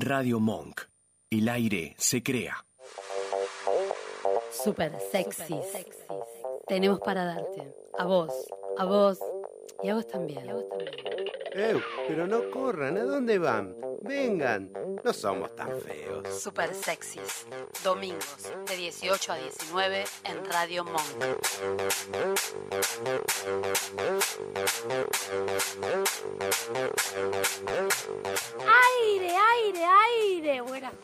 Radio Monk. El aire se crea. Super sexys. Tenemos para darte. A vos y a vos también. Pero no corran, ¿a dónde van? Vengan, no somos tan feos. Super sexys. Domingos de 18 a 19 en Radio Monk. Aire. Buenas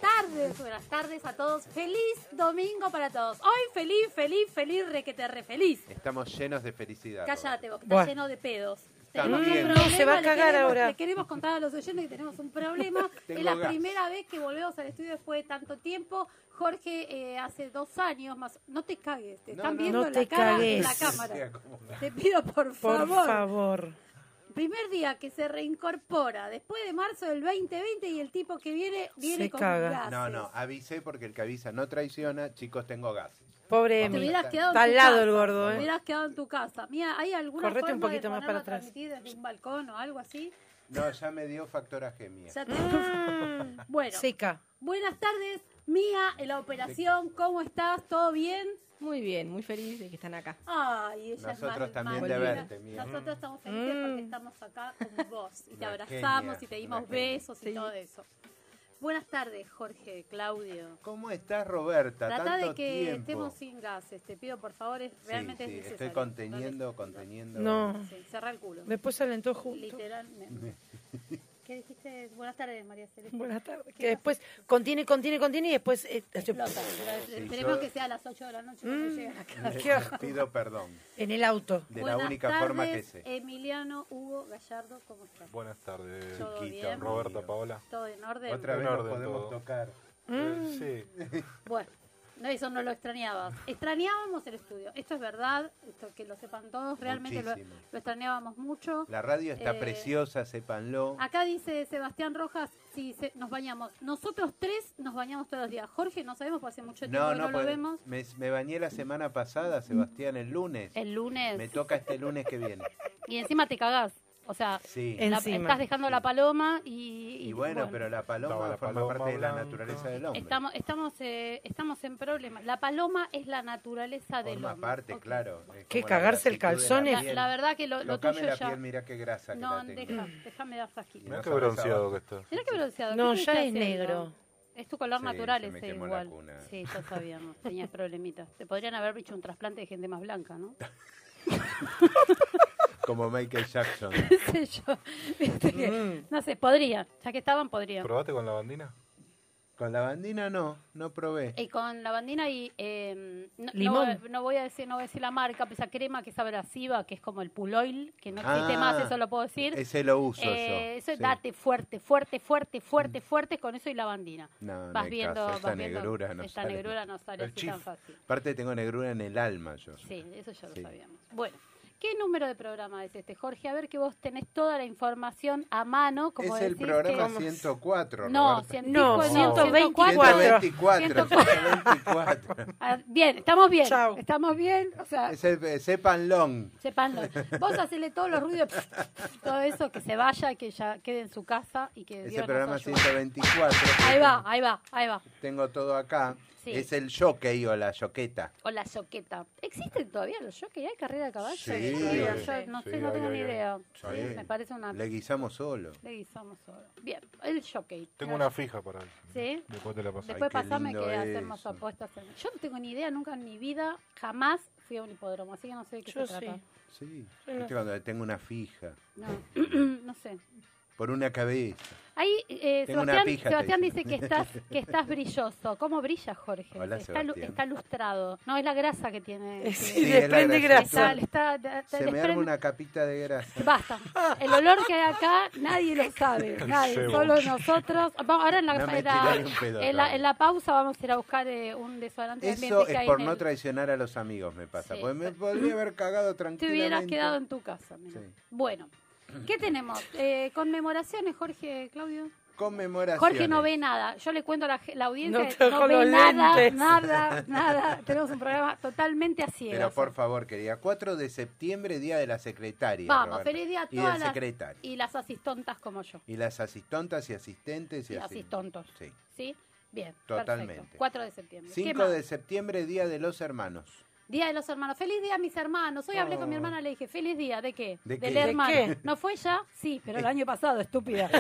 tardes a todos. Feliz domingo para todos. Hoy feliz, re feliz. Estamos llenos de felicidad. Cállate vos, que estás lleno de pedos. Tenemos un problema, No, se va a cagar ahora. Le queremos contar a los oyentes que tenemos un problema. Es la primera vez que volvemos al estudio después de tanto tiempo. Jorge, hace 2 años más. No te cagues, te están viendo no la te cara cagues. en la cámara. Te pido por favor. Primer día que se reincorpora después de marzo del 2020 y el tipo que viene Se con caga. gases. No, avisé porque el que avisa no traiciona. Chicos, tengo gases. Pobre Te Emi. hubieras quedado Está en al tu lado casa. el gordo, Te hubieras quedado en tu casa. Mira, ¿hay alguna Correte un forma poquito de más para ponerlo a atrás. transmitir desde un balcón o algo así? No, ya me dio factoraje mía. Ya te... Bueno, Seca. buenas tardes, Mía, en la operación. ¿Cómo estás? ¿Todo bien? Muy bien, muy feliz de que están acá. Ay, ella Nosotros es también más de linda. verte, Mía. Nosotros estamos felices porque estamos acá con vos. Y te Una abrazamos genia, y te dimos una genia. besos y todo eso. Buenas tardes, Jorge, Claudio. ¿Cómo estás, Roberta? Trata Tanto de que tiempo. estemos sin gases. Te pido, por favor, realmente es necesario. Estoy conteniendo. No. Sí, cerra el culo. Después salen todos juntos. Literalmente. ¿Qué dijiste? Buenas tardes, María Celeste. Buenas tardes. Que después contiene y después... Explota. Esperemos que sea a las 8 de la noche cuando lleguen acá. Qué asco. Pido perdón. En el auto. De Buenas la única tardes, forma que sé. Emiliano Hugo Gallardo, ¿cómo estás? Buenas tardes, ¿Todo Chiquito, bien? Roberta, Paola. ¿Todo en orden? Otra vez En nos orden podemos todo. tocar. Sí, Bueno, no, eso no lo extrañabas. Extrañábamos el estudio. Esto es verdad, esto que lo sepan todos. Realmente lo Muchísimo. extrañábamos mucho. La radio está Eh, preciosa, sépanlo. Acá dice Sebastián Rojas, sí, nos bañamos. Nosotros 3 nos bañamos todos los días. Jorge, no sabemos, porque hace mucho tiempo que no lo pues, vemos. me bañé la semana pasada, Sebastián, el lunes. El lunes. Me toca este lunes que viene. Y encima te cagás. O sea, Sí. Encima. estás dejando la paloma y Y bueno, pero la paloma Estaba la forma paloma parte de la blanca. naturaleza del hombre. estamos en problemas. La paloma es la naturaleza del Forma hombre. parte, Ok. claro. Es ¿Qué, como la cagarse el grasitud de calzón la es- piel. La verdad que lo Tocame tuyo la ya... piel, mirá qué grasa que No, la tengo. déjame dar frasquito. mirá No qué sabes bronceado abajo. que está. Mirá qué bronceado. No, ¿qué ya estuviste es haciendo? negro. Es tu color Sí, natural se me ese quemó la igual. cuna. Sí, ya sabíamos. Tenías problemitas. Te podrían haber hecho un trasplante de gente más blanca, ¿no? Como Michael Jackson. ¿Qué sé yo? Viste que- No sé, podrían. Ya que estaban, podrían. ¿Probaste con la bandina? Con la bandina no probé. Y con la bandina y Limón. no voy a decir la marca, pero esa crema que es abrasiva, que es como el Puloil, que no existe Ah, más, eso lo puedo decir. Ese lo uso yo. Eso sí. date fuerte, con eso y la bandina. No, no Vas hay viendo, caso, esta vas viendo, negrura no esta sale. negrura no sale El así tan chif. fácil. Aparte tengo negrura en el alma yo. Sí, eso ya lo Sí. sabíamos. Bueno, ¿qué número de programa es este, Jorge? A ver que vos tenés toda la información a mano, como Es el decís programa que... 104, No, Roberta. No, 124. 124. Bien, estamos bien. Chau. Estamos bien, o sea, Es el sépanlo. sépanlo. Vos hacele todos los ruidos, todo eso, que se vaya, que ya quede en su casa y que Es Dios el programa nos ayude. 124. Ahí va. Tengo todo acá. Sí. Es el jockey o la yoqueta. O la soqueta. ¿Existen todavía los jockeys? ¿Hay carrera de caballo? Sí, Yo sí, no sí, sé, no hay, tengo ni hay. idea. Sí. Me parece una... Le guisamos solo. Le guisamos solo. Bien, el jockey. Tengo una fija para él. ¿Sí? Después te la paso. Después qué pasame lindo que hacemos eso. apuestas. Yo no tengo ni idea, nunca en mi vida, jamás fui a un hipódromo, así que no sé de qué Yo se trata. sí. Sí. ¿Viste cuando tengo una fija? No, no sé. Por una cabeza. Ahí Tengo una pija, Sebastián te dice que estás brilloso. ¿Cómo brilla, Jorge? Hola, Sebastián. Está lustrado. No, es la grasa que tiene. Sí, es la desprende grasa. grasa. Se me arma una capita de grasa. Basta. El olor que hay acá, nadie lo sabe. Nadie, Cebo. solo nosotros. Vamos, ahora No me tiré un pedo, en la pausa vamos a ir a buscar un desodorante de ambiente Eso que es hay por en no el- traicionar a los amigos, me pasa. Sí. Porque me podría haber cagado Te tranquilamente. hubieras quedado en tu casa. Mira. Sí. Bueno, ¿qué tenemos? ¿Conmemoraciones, Jorge, Claudio? Conmemoraciones. Jorge no ve nada. Yo le cuento a la audiencia, No te no con ve los nada, lentes. nada. Tenemos un programa totalmente a ciegas. Pero por favor, querida, 4 de septiembre, Día de la Secretaria. Vamos, Roberta. feliz día a Y todas del las... secretario. Y las asistontas como yo. Y las asistontas y asistentes. Y asistontos. Sí, ¿Sí? Bien, totalmente. perfecto. 4 de septiembre. ¿Qué 5 más? de septiembre, Día de los Hermanos. Día de los hermanos. Feliz día a mis hermanos. Hoy hablé con mi hermana, le dije, feliz día. ¿De qué? ¿De Del qué? hermano. ¿De qué? ¿No fue ya? Sí, pero el año pasado, estúpida.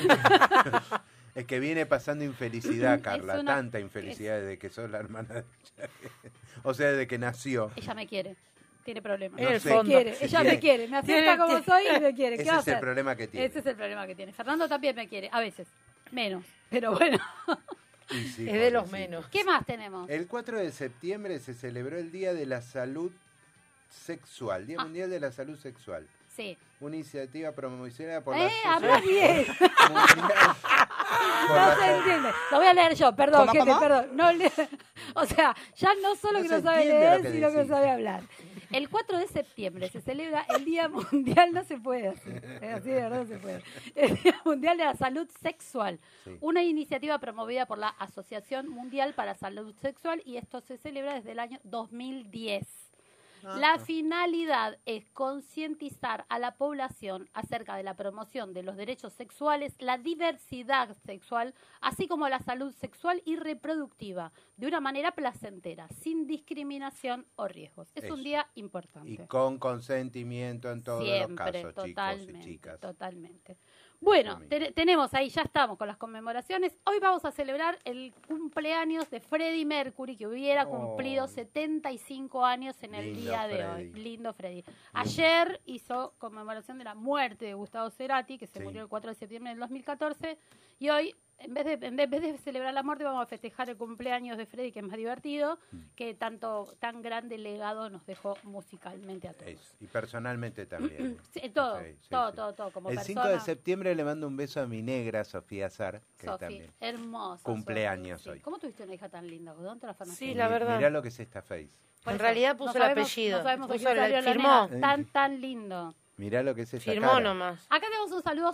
Es que viene pasando infelicidad, Carla. Es una- Tanta infelicidad desde que sos la hermana de ella. O sea, desde que nació. Ella me quiere. Tiene problemas. En el sé. Me fondo. quiere. Ella me quiere. Me acepta como soy y me quiere. ¿Qué Ese va a es el hacer? problema que tiene. Ese es el problema que tiene. Fernando también me quiere. A veces. Menos. Pero bueno. Y sí, Es de los pobrecito. menos. ¿Qué más tenemos? El 4 de septiembre se celebró el Día de la Salud Sexual, Día Mundial de la Salud Sexual. Sí. Una iniciativa promocionada por la Habla bien. Mundial. Por No la se Salud. entiende. Lo voy a leer yo, perdón, ¿Cómo, gente, cómo? perdón. No o sea, ya no solo No que se no sabe entiende lo leer, que sino que decís. sabe hablar. El 4 de septiembre se celebra el Día Mundial, no se puede así, así de verdad no se puede. El Día Mundial de la Salud Sexual, Sí. una iniciativa promovida por la Asociación Mundial para la Salud Sexual y esto se celebra desde el año 2010. La finalidad es concientizar a la población acerca de la promoción de los derechos sexuales, la diversidad sexual, así como la salud sexual y reproductiva, de una manera placentera, sin discriminación o riesgos. Es Eso. un día importante. Y con consentimiento en todos Siempre, los casos, totalmente, chicos y chicas. totalmente. Bueno, Muy tenemos ahí, ya estamos con las conmemoraciones. Hoy vamos a celebrar el cumpleaños de Freddie Mercury, que hubiera cumplido 75 años en el Lindo día de Freddie. hoy. Lindo Freddie. Ayer hizo conmemoración de la muerte de Gustavo Cerati, que se Sí. murió el 4 de septiembre del 2014. Y hoy, en vez de celebrar la muerte, vamos a festejar el cumpleaños de Freddie, que es más divertido, que tan grande legado nos dejó musicalmente a todos. Y personalmente también. Sí, todo, Sí, sí, todo, sí. todo, todo, como El persona. 5 de septiembre le mando un beso a mi negra, Sofía Zar, que Sofi, también. hermosa. Cumpleaños Sofi, hoy. sí. ¿Cómo tuviste una hija tan linda? ¿De dónde te la fanaste? Sí, la verdad. Mirá lo que es esta face. Por En eso, realidad puso el apellido. No sabemos Puso a quién salió la firmó. nena. Tan lindo. Mirá lo que es esta Firmó cara. nomás. Acá tenemos un saludo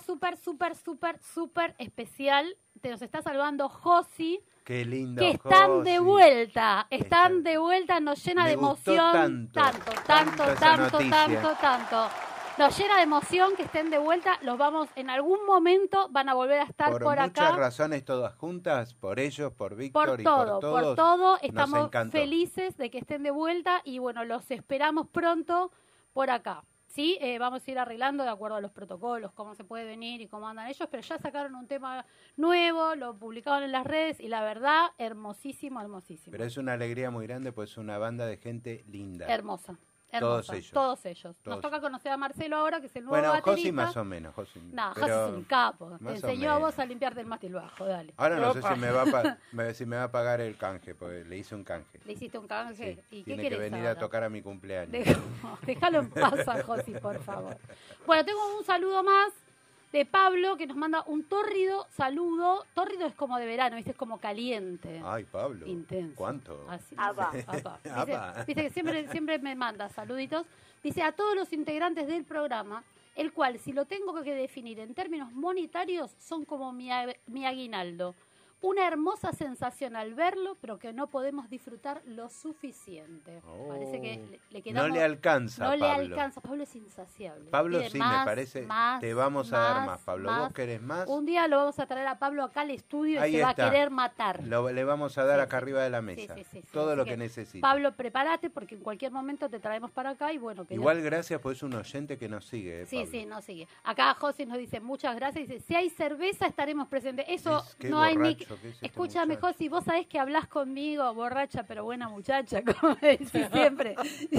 súper especial. Te nos está saludando Josi, Qué lindo. que están Josi. de vuelta. Están Están- de vuelta, nos llena Me de gustó emoción. tanto esa noticia. Tanto. Nos llena de emoción que estén de vuelta. Los vamos, en algún momento van a volver a estar por muchas acá. razones todas juntas, por ellos, por Víctor Por y todo, por todos. por todo. nos Estamos encantó. felices de que estén de vuelta y bueno, los esperamos pronto por acá. Sí, vamos a ir arreglando de acuerdo a los protocolos, cómo se puede venir y cómo andan ellos, pero ya sacaron un tema nuevo, lo publicaron en las redes y la verdad, hermosísimo. Pero es una alegría muy grande, pues es una banda de gente linda. Hermosa. Todos Hermosa, ellos. todos ellos. Nos Todos. toca conocer a Marcelo ahora, que es el nuevo Bueno, baterista. Josi más o menos. Josi, No, pero José es un capo. Te más o enseñó a vos menos. a limpiarte el mástil bajo, dale. Ahora no sé Opa. si me va a pagar el canje, porque le hice un canje. Le hiciste un canje. Sí, ¿Y qué tiene que querés venir ahora? a tocar a mi cumpleaños. Déjalo en paz a Josi, por favor. Bueno, tengo un saludo más de Pablo que nos manda un tórrido saludo. Tórrido es como de verano, ¿viste? Es como caliente. Ay, Pablo. Intenso. ¿Cuánto? Así. Apa. Apa. Apa. Viste que siempre me manda saluditos. Dice a todos los integrantes del programa, el cual, si lo tengo que definir en términos monetarios, son como mi aguinaldo. Una hermosa sensación al verlo, pero que no podemos disfrutar lo suficiente. Oh. Parece que le quedamos... No le alcanza, No le Pablo. alcanza. Pablo es insaciable. Pablo Pide sí, más, me parece. más, te vamos a dar más, Pablo. ¿Vos querés más? Un día lo vamos a traer a Pablo acá al estudio y Ahí se va está. a querer matar. Le vamos a dar Sí, acá sí. arriba de la mesa. Sí. Todo Así lo que necesite. Pablo, prepárate porque en cualquier momento te traemos para acá y bueno, que Igual gracias, pues es un oyente que nos sigue. Sí, Pablo. sí, no sigue. Acá José nos dice muchas gracias. Dice, si hay cerveza estaremos presentes. Eso Qué no hay ni... borracho que es este Escúchame, muchacho. José, vos sabés que hablas conmigo, borracha pero buena muchacha, como me decís siempre.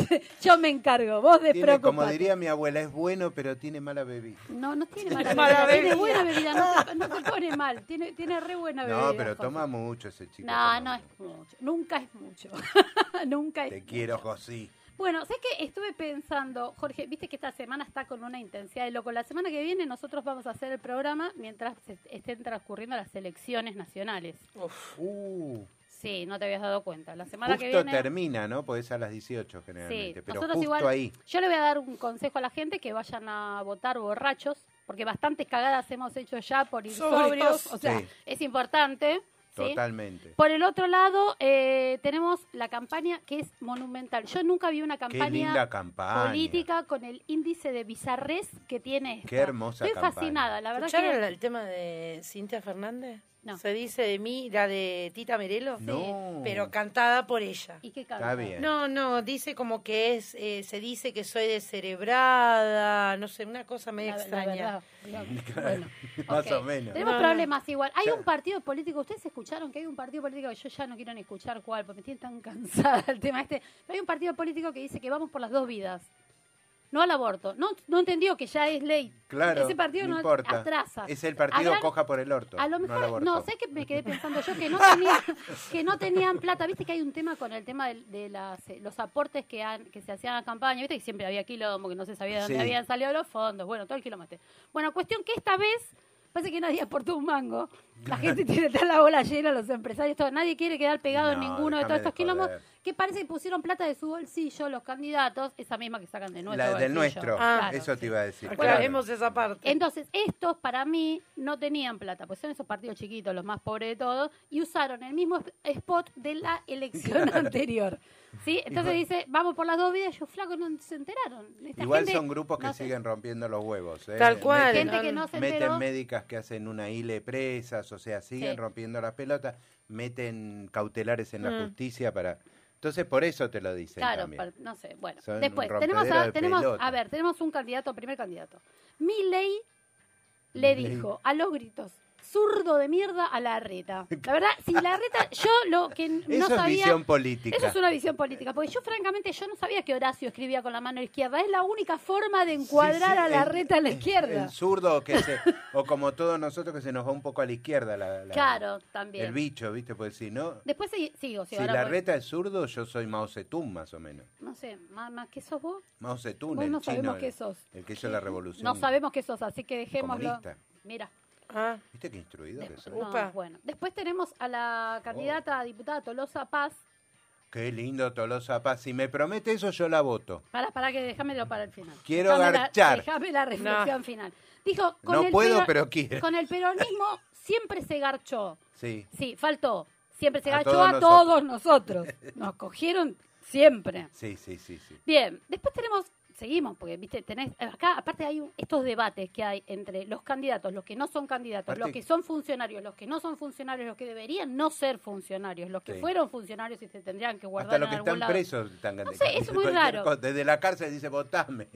Yo me encargo, vos Tiene, despreocupate. como diría mi abuela, es bueno, pero tiene mala bebida. No tiene mala Mala bebida. Tiene bebida. buena bebida, no se pone mal. Tiene re buena bebida. No, pero José. toma mucho ese chico. No, toma no es mucho. mucho. Nunca es mucho. Nunca es Te quiero, mucho. José. Bueno, sé que estuve pensando, Jorge, viste que esta semana está con una intensidad de loco. La semana que viene nosotros vamos a hacer el programa mientras estén transcurriendo las elecciones nacionales. Sí, no te habías dado cuenta. La semana Justo que viene... termina, ¿no? Pues es a las 18 generalmente. Sí, pero nosotros justo igual, ahí. yo le voy a dar un consejo a la gente que vayan a votar borrachos, porque bastantes cagadas hemos hecho ya por ir Sobrios. sobrios, o sea, Sí. es importante. ¿sí? Totalmente. Por el otro lado, tenemos la campaña que es monumental. Yo nunca vi una Qué campaña linda campaña. política con el índice de bizarrés que tiene esta. Qué hermosa Estoy campaña. fascinada, la verdad ¿Escucharon que... el tema de Cintia Fernández? No. Se dice de mí, la de Tita Merelo, No. pero cantada por ella. ¿Y qué Está canta? bien. No, dice como que es, se dice que soy descerebrada, no sé, una cosa medio La extraña. verdad. Bueno, Más ok. o menos. Tenemos No, problemas igual. Hay Ya. un partido político, ¿ustedes escucharon que hay un partido político que yo ya no quiero ni escuchar cuál, porque me tiene tan cansada el tema este? Pero hay un partido político que dice que vamos por las 2 vidas. No al aborto. No entendió que ya es ley. Claro, Ese partido no importa. atrasa. Es el partido Habrán- coja por el orto. A lo no al mejor, aborto. no, sé que me quedé pensando yo que no tenían plata. Viste que hay un tema con el tema de los aportes que se hacían a campaña. Viste que siempre había quilombo, que no se sabía de dónde Sí. habían salido los fondos. Bueno, todo el quilombo este. Bueno, cuestión que esta vez parece que nadie aportó un mango. La gente tiene toda la bola llena, los empresarios, todo. Nadie quiere quedar pegado en No, ninguno de déjame todos estos de quilombos. joder. Que parece que pusieron plata de su bolsillo los candidatos, esa misma que sacan de nuestro La del bolsillo. nuestro. Claro, Eso sí. te iba a decir. Aclaremos esa parte. Entonces, estos para mí no tenían plata, pues son esos partidos chiquitos, los más pobres de todos, y usaron el mismo spot de la elección anterior. ¿Sí? Entonces dice, vamos por las 2 vidas, yo flaco, no se enteraron. Esta Igual gente son grupos que no se- siguen rompiendo los huevos. Tal cual. Gente que no se Meten enteró. médicas que hacen una hile presas, o sea, siguen Sí. rompiendo las pelotas, meten cautelares en la justicia para... Entonces, por eso te lo dicen Claro, también. no sé, bueno. Son Después, un tenemos, rompedero de pelota. a ver, tenemos un candidato, primer candidato. Milei le Milei. dijo a los gritos, zurdo de mierda a Larreta. La verdad, si Larreta, yo lo que no Eso es sabía... visión política. Eso es una visión política, porque yo francamente yo no sabía que Horacio escribía con la mano izquierda. Es la única forma de encuadrar Sí, sí, a Larreta a la izquierda. El zurdo, o como todos nosotros, que se nos va un poco a la izquierda. Claro, también. El bicho, ¿viste? Pues si no... Después sigo. Si ahora la voy. reta es zurdo, yo soy Mao Zedong, más o menos. No sé, más ¿qué sos vos? Mao Zedong, Vos el no chino, sabemos qué sos. el que hizo la revolución. No sabemos qué sos, así que dejémoslo. Comunista. Mira. Ah, ¿Viste qué instruido que soy? No, Upa. bueno. Después tenemos a la candidata a diputada Tolosa Paz. Qué lindo Tolosa Paz. Si me promete eso, yo la voto. Para que déjamelo para el final. Quiero Déjame garchar. Déjame la reflexión final. Dijo, con No el puedo, pero quiero. Con el peronismo siempre se garchó. Sí. Sí, faltó. Siempre se A garchó todos a todos nosotros. Nos cogieron siempre. Sí. Bien, después seguimos, porque viste, tenés, acá aparte hay estos debates que hay entre los candidatos, los que no son candidatos, Aparte- los que son funcionarios, los que no son funcionarios, los que deberían no ser funcionarios, los que Sí. fueron funcionarios y se tendrían que guardar Hasta los en que algún están lado. presos están No sé, eso es muy cualquier raro. cosa. Desde la cárcel dice, votame.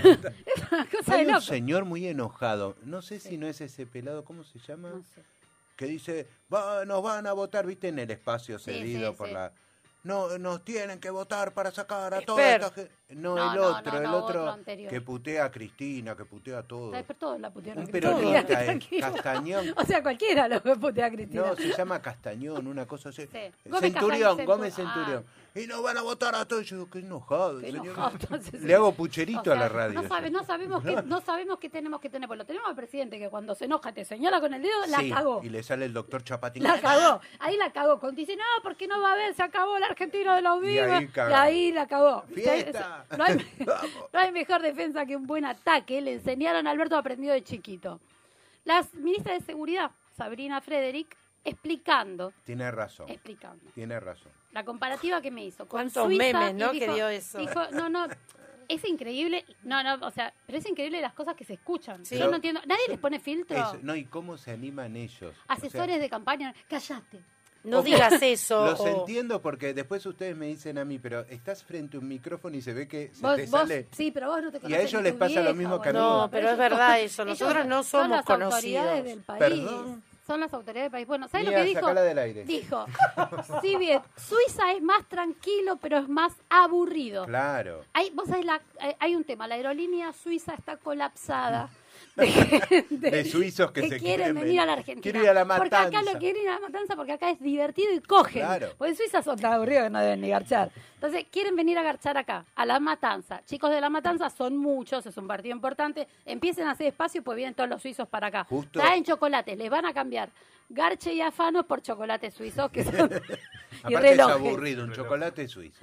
Es una cosa de Hay un loco. señor muy enojado. No sé si no es ese pelado, ¿cómo se llama? No sé. Que dice, nos van a votar, ¿viste? En el espacio Sí, cedido sí, por sí. la... No, nos tienen que votar para sacar a Esper. toda esta gente. No, No, el no, otro, no, el no, otro otro anterior. que putea a Cristina, que putea a todo. Ay, pero todos la putearon. Un a Cristina. peronista, Tranquilo. Castañón. O sea, cualquiera lo putea a Cristina. No, se llama Castañón, una cosa así. Sí. Centurión, Gómez Gómez Centurión. Centurión. Y nos van a votar a todos. Yo digo, qué enojado, Qué señor. enojado, entonces, Le hago pucherito o sea, a la radio. No sabemos qué tenemos que tener. Pues lo tenemos al presidente que cuando se enoja te señala con el dedo, la Sí, cagó. y le sale el doctor Chapatín. La cagó. Ahí la cagó. Cuando dice, no, porque no va a haber, se acabó el argentino de los Y vivos. ahí cagó. Y ahí la cagó. ¡Fiesta! No hay, Vamos. no hay mejor defensa que un buen ataque. Le enseñaron a Alberto, aprendió de chiquito. La ministra de Seguridad, Sabrina Frederick, explicando. Tiene razón, Explicando. tiene razón. La comparativa que me hizo con ¿Cuántos Suiza, memes, y no, que dio eso? Dijo, no, es increíble, o sea, pero es increíble las cosas que se escuchan. Sí. Yo no entiendo, nadie les pone filtro. Eso, no, y cómo se animan ellos. O sea, Asesores de campaña, cállate. no digas eso. los o- entiendo porque después ustedes me dicen a mí, pero estás frente a un micrófono y se ve que se Vos, te sale... sí, pero vos no te Y a conocés ellos ni les tu pasa lo vieja, mismo que a mí. boludo. No, pero es ellos verdad son- eso. ellos Nosotros no son somos las autoridades conocidos. del país. Perdón. Son las autoridades del país. Bueno, ¿sabes Mía, lo que dijo? sacala del aire. Dijo, sí bien, Suiza es más tranquilo, pero es más aburrido. Claro. Vos sabés, hay un tema, la aerolínea suiza está colapsada. De, gente De suizos que se quieren quieren venir venir. a la Argentina. Quiero ir a la Porque acá matanza. lo quieren ir a la matanza porque acá es divertido y cogen. Claro. Porque en Suiza son tan aburridos que no deben ni garchar. Entonces quieren venir a garchar acá, a la matanza. Chicos de la matanza son muchos, es un partido importante. Empiecen a hacer espacio, pues vienen todos los suizos para acá. Justo. Traen chocolates, les van a cambiar garche y afano por chocolates suizos que son y Aparte es relojes. aburrido, un chocolate suizo.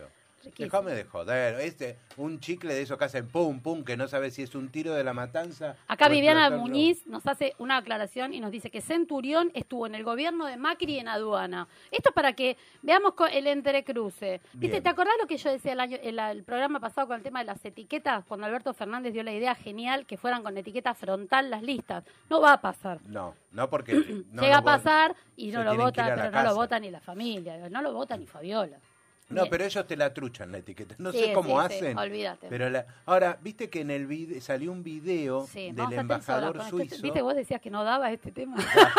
Riquísimo. Déjame de joder. Un chicle de esos que hacen pum, pum, que no sabes si es un tiro de la matanza. Acá o Viviana explotarlo. Muñiz nos hace una aclaración y nos dice que Centurión estuvo en el gobierno de Macri en aduana. Esto es para que veamos el entrecruce. ¿Viste? Bien. ¿Te acordás lo que yo decía el programa pasado con el tema de las etiquetas? Cuando Alberto Fernández dio la idea genial que fueran con etiqueta frontal las listas. No va a pasar. No porque... no Llega lo a pasar se y no lo tienen que vota, ir a la pero no lo casa. vota ni la familia, no lo vota ni Fabiola. No, Bien. pero ellos te la truchan la etiqueta. No Sí, sé cómo sí, sí, hacen. olvídate. Pero ahora, viste que en el video salió un video Sí, del vamos a estar embajador solas con este- suizo. ¿Viste? Vos decías que no daba este tema.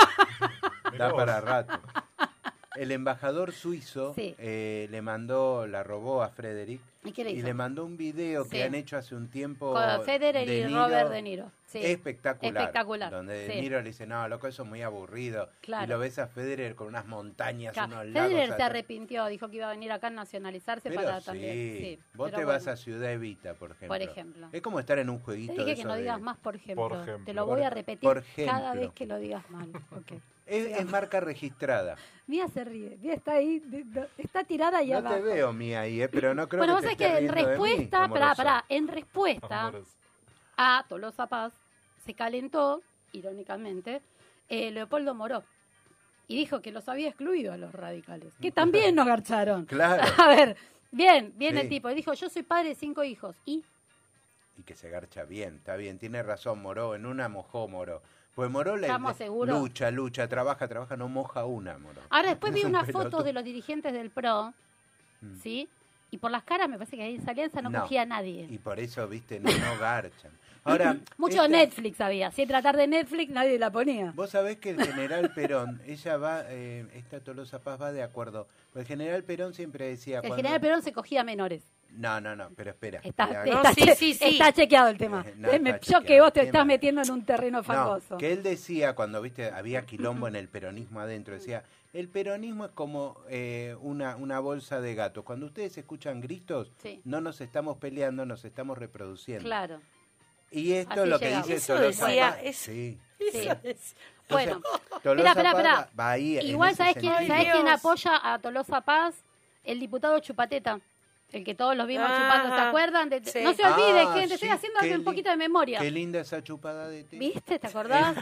Da para rato. El embajador suizo Sí. la robó a Frederick ¿Y qué le hizo? le mandó un video Sí. que han hecho hace un tiempo Con Federer De y Niro, Robert De Niro. Sí. espectacular. Donde sí. De Niro le dice, no, loco, eso es muy aburrido. Claro. Y lo ves a Federer con unas montañas, Claro. unos lagos. Federer se atrás. arrepintió, dijo que iba a venir acá a nacionalizarse Pero para sí, también. Sí, vos pero te bueno. vas a Ciudad Evita, por ejemplo. Por ejemplo. Es como estar en un jueguito Te de dije que esos no de- digas más, por ejemplo. Por ejemplo. Te lo voy a repetir Por cada ejemplo. vez que lo digas mal. Okay. Es marca registrada. Mía se ríe. Mía está ahí, está tirada ahí No abajo. te veo, Mía, ahí, pero no creo Bueno, vos que te sabés que estés en riendo de mí, respuesta, amorosa. en respuesta Amoroso. a Tolosa Paz, se calentó, irónicamente, Leopoldo Moró. Y dijo que los había excluido a los radicales. Que también nos garcharon. Claro. A ver, bien Sí. el tipo. Y dijo, yo soy padre de 5 hijos. Y Y que se garcha bien, está bien, tiene razón Moró, en una mojó Moró. Pues Moró ¿Estamos seguros? lucha, trabaja, no moja una, Moró. ahora después Es vi un unas pelotudo. fotos de los dirigentes del PRO, ¿sí? Y por las caras me parece que ahí en esa alianza no cogía a nadie. Y por eso, viste, no garchan. Ahora, Mucho esta- Netflix había. Si tratar de Netflix, nadie la ponía. Vos sabés que el general Perón, ella va, esta Tolosa Paz va de acuerdo. Pues el general Perón siempre decía... El cuando- general Perón se cogía menores. No, pero espera. Está, La- está, sí. está chequeado el tema. No, está Yo chequeado. que vos te Qué estás mal. metiendo en un terreno No, fangoso. que él decía cuando viste había quilombo en el peronismo adentro, decía, el peronismo es como una bolsa de gatos. Cuando ustedes escuchan gritos, Sí. no nos estamos peleando, nos estamos reproduciendo. Claro. Y esto Así es lo que llegamos. dice Eso Tolosa decía, Paz. es- Sí. Sí. Entonces, Bueno, Tolosa espera. Paz va ahí en Igual, ese ¿sabés sentido. quién Dios. apoya a Tolosa Paz? El diputado Chupateta. El que todos los vimos Ah, chupando, ¿se acuerdan? sí. No se olvide, Ah, gente, sí, estoy haciendo qué un poquito de memoria. Qué linda esa chupada de té. ¿Viste? ¿Te acordás?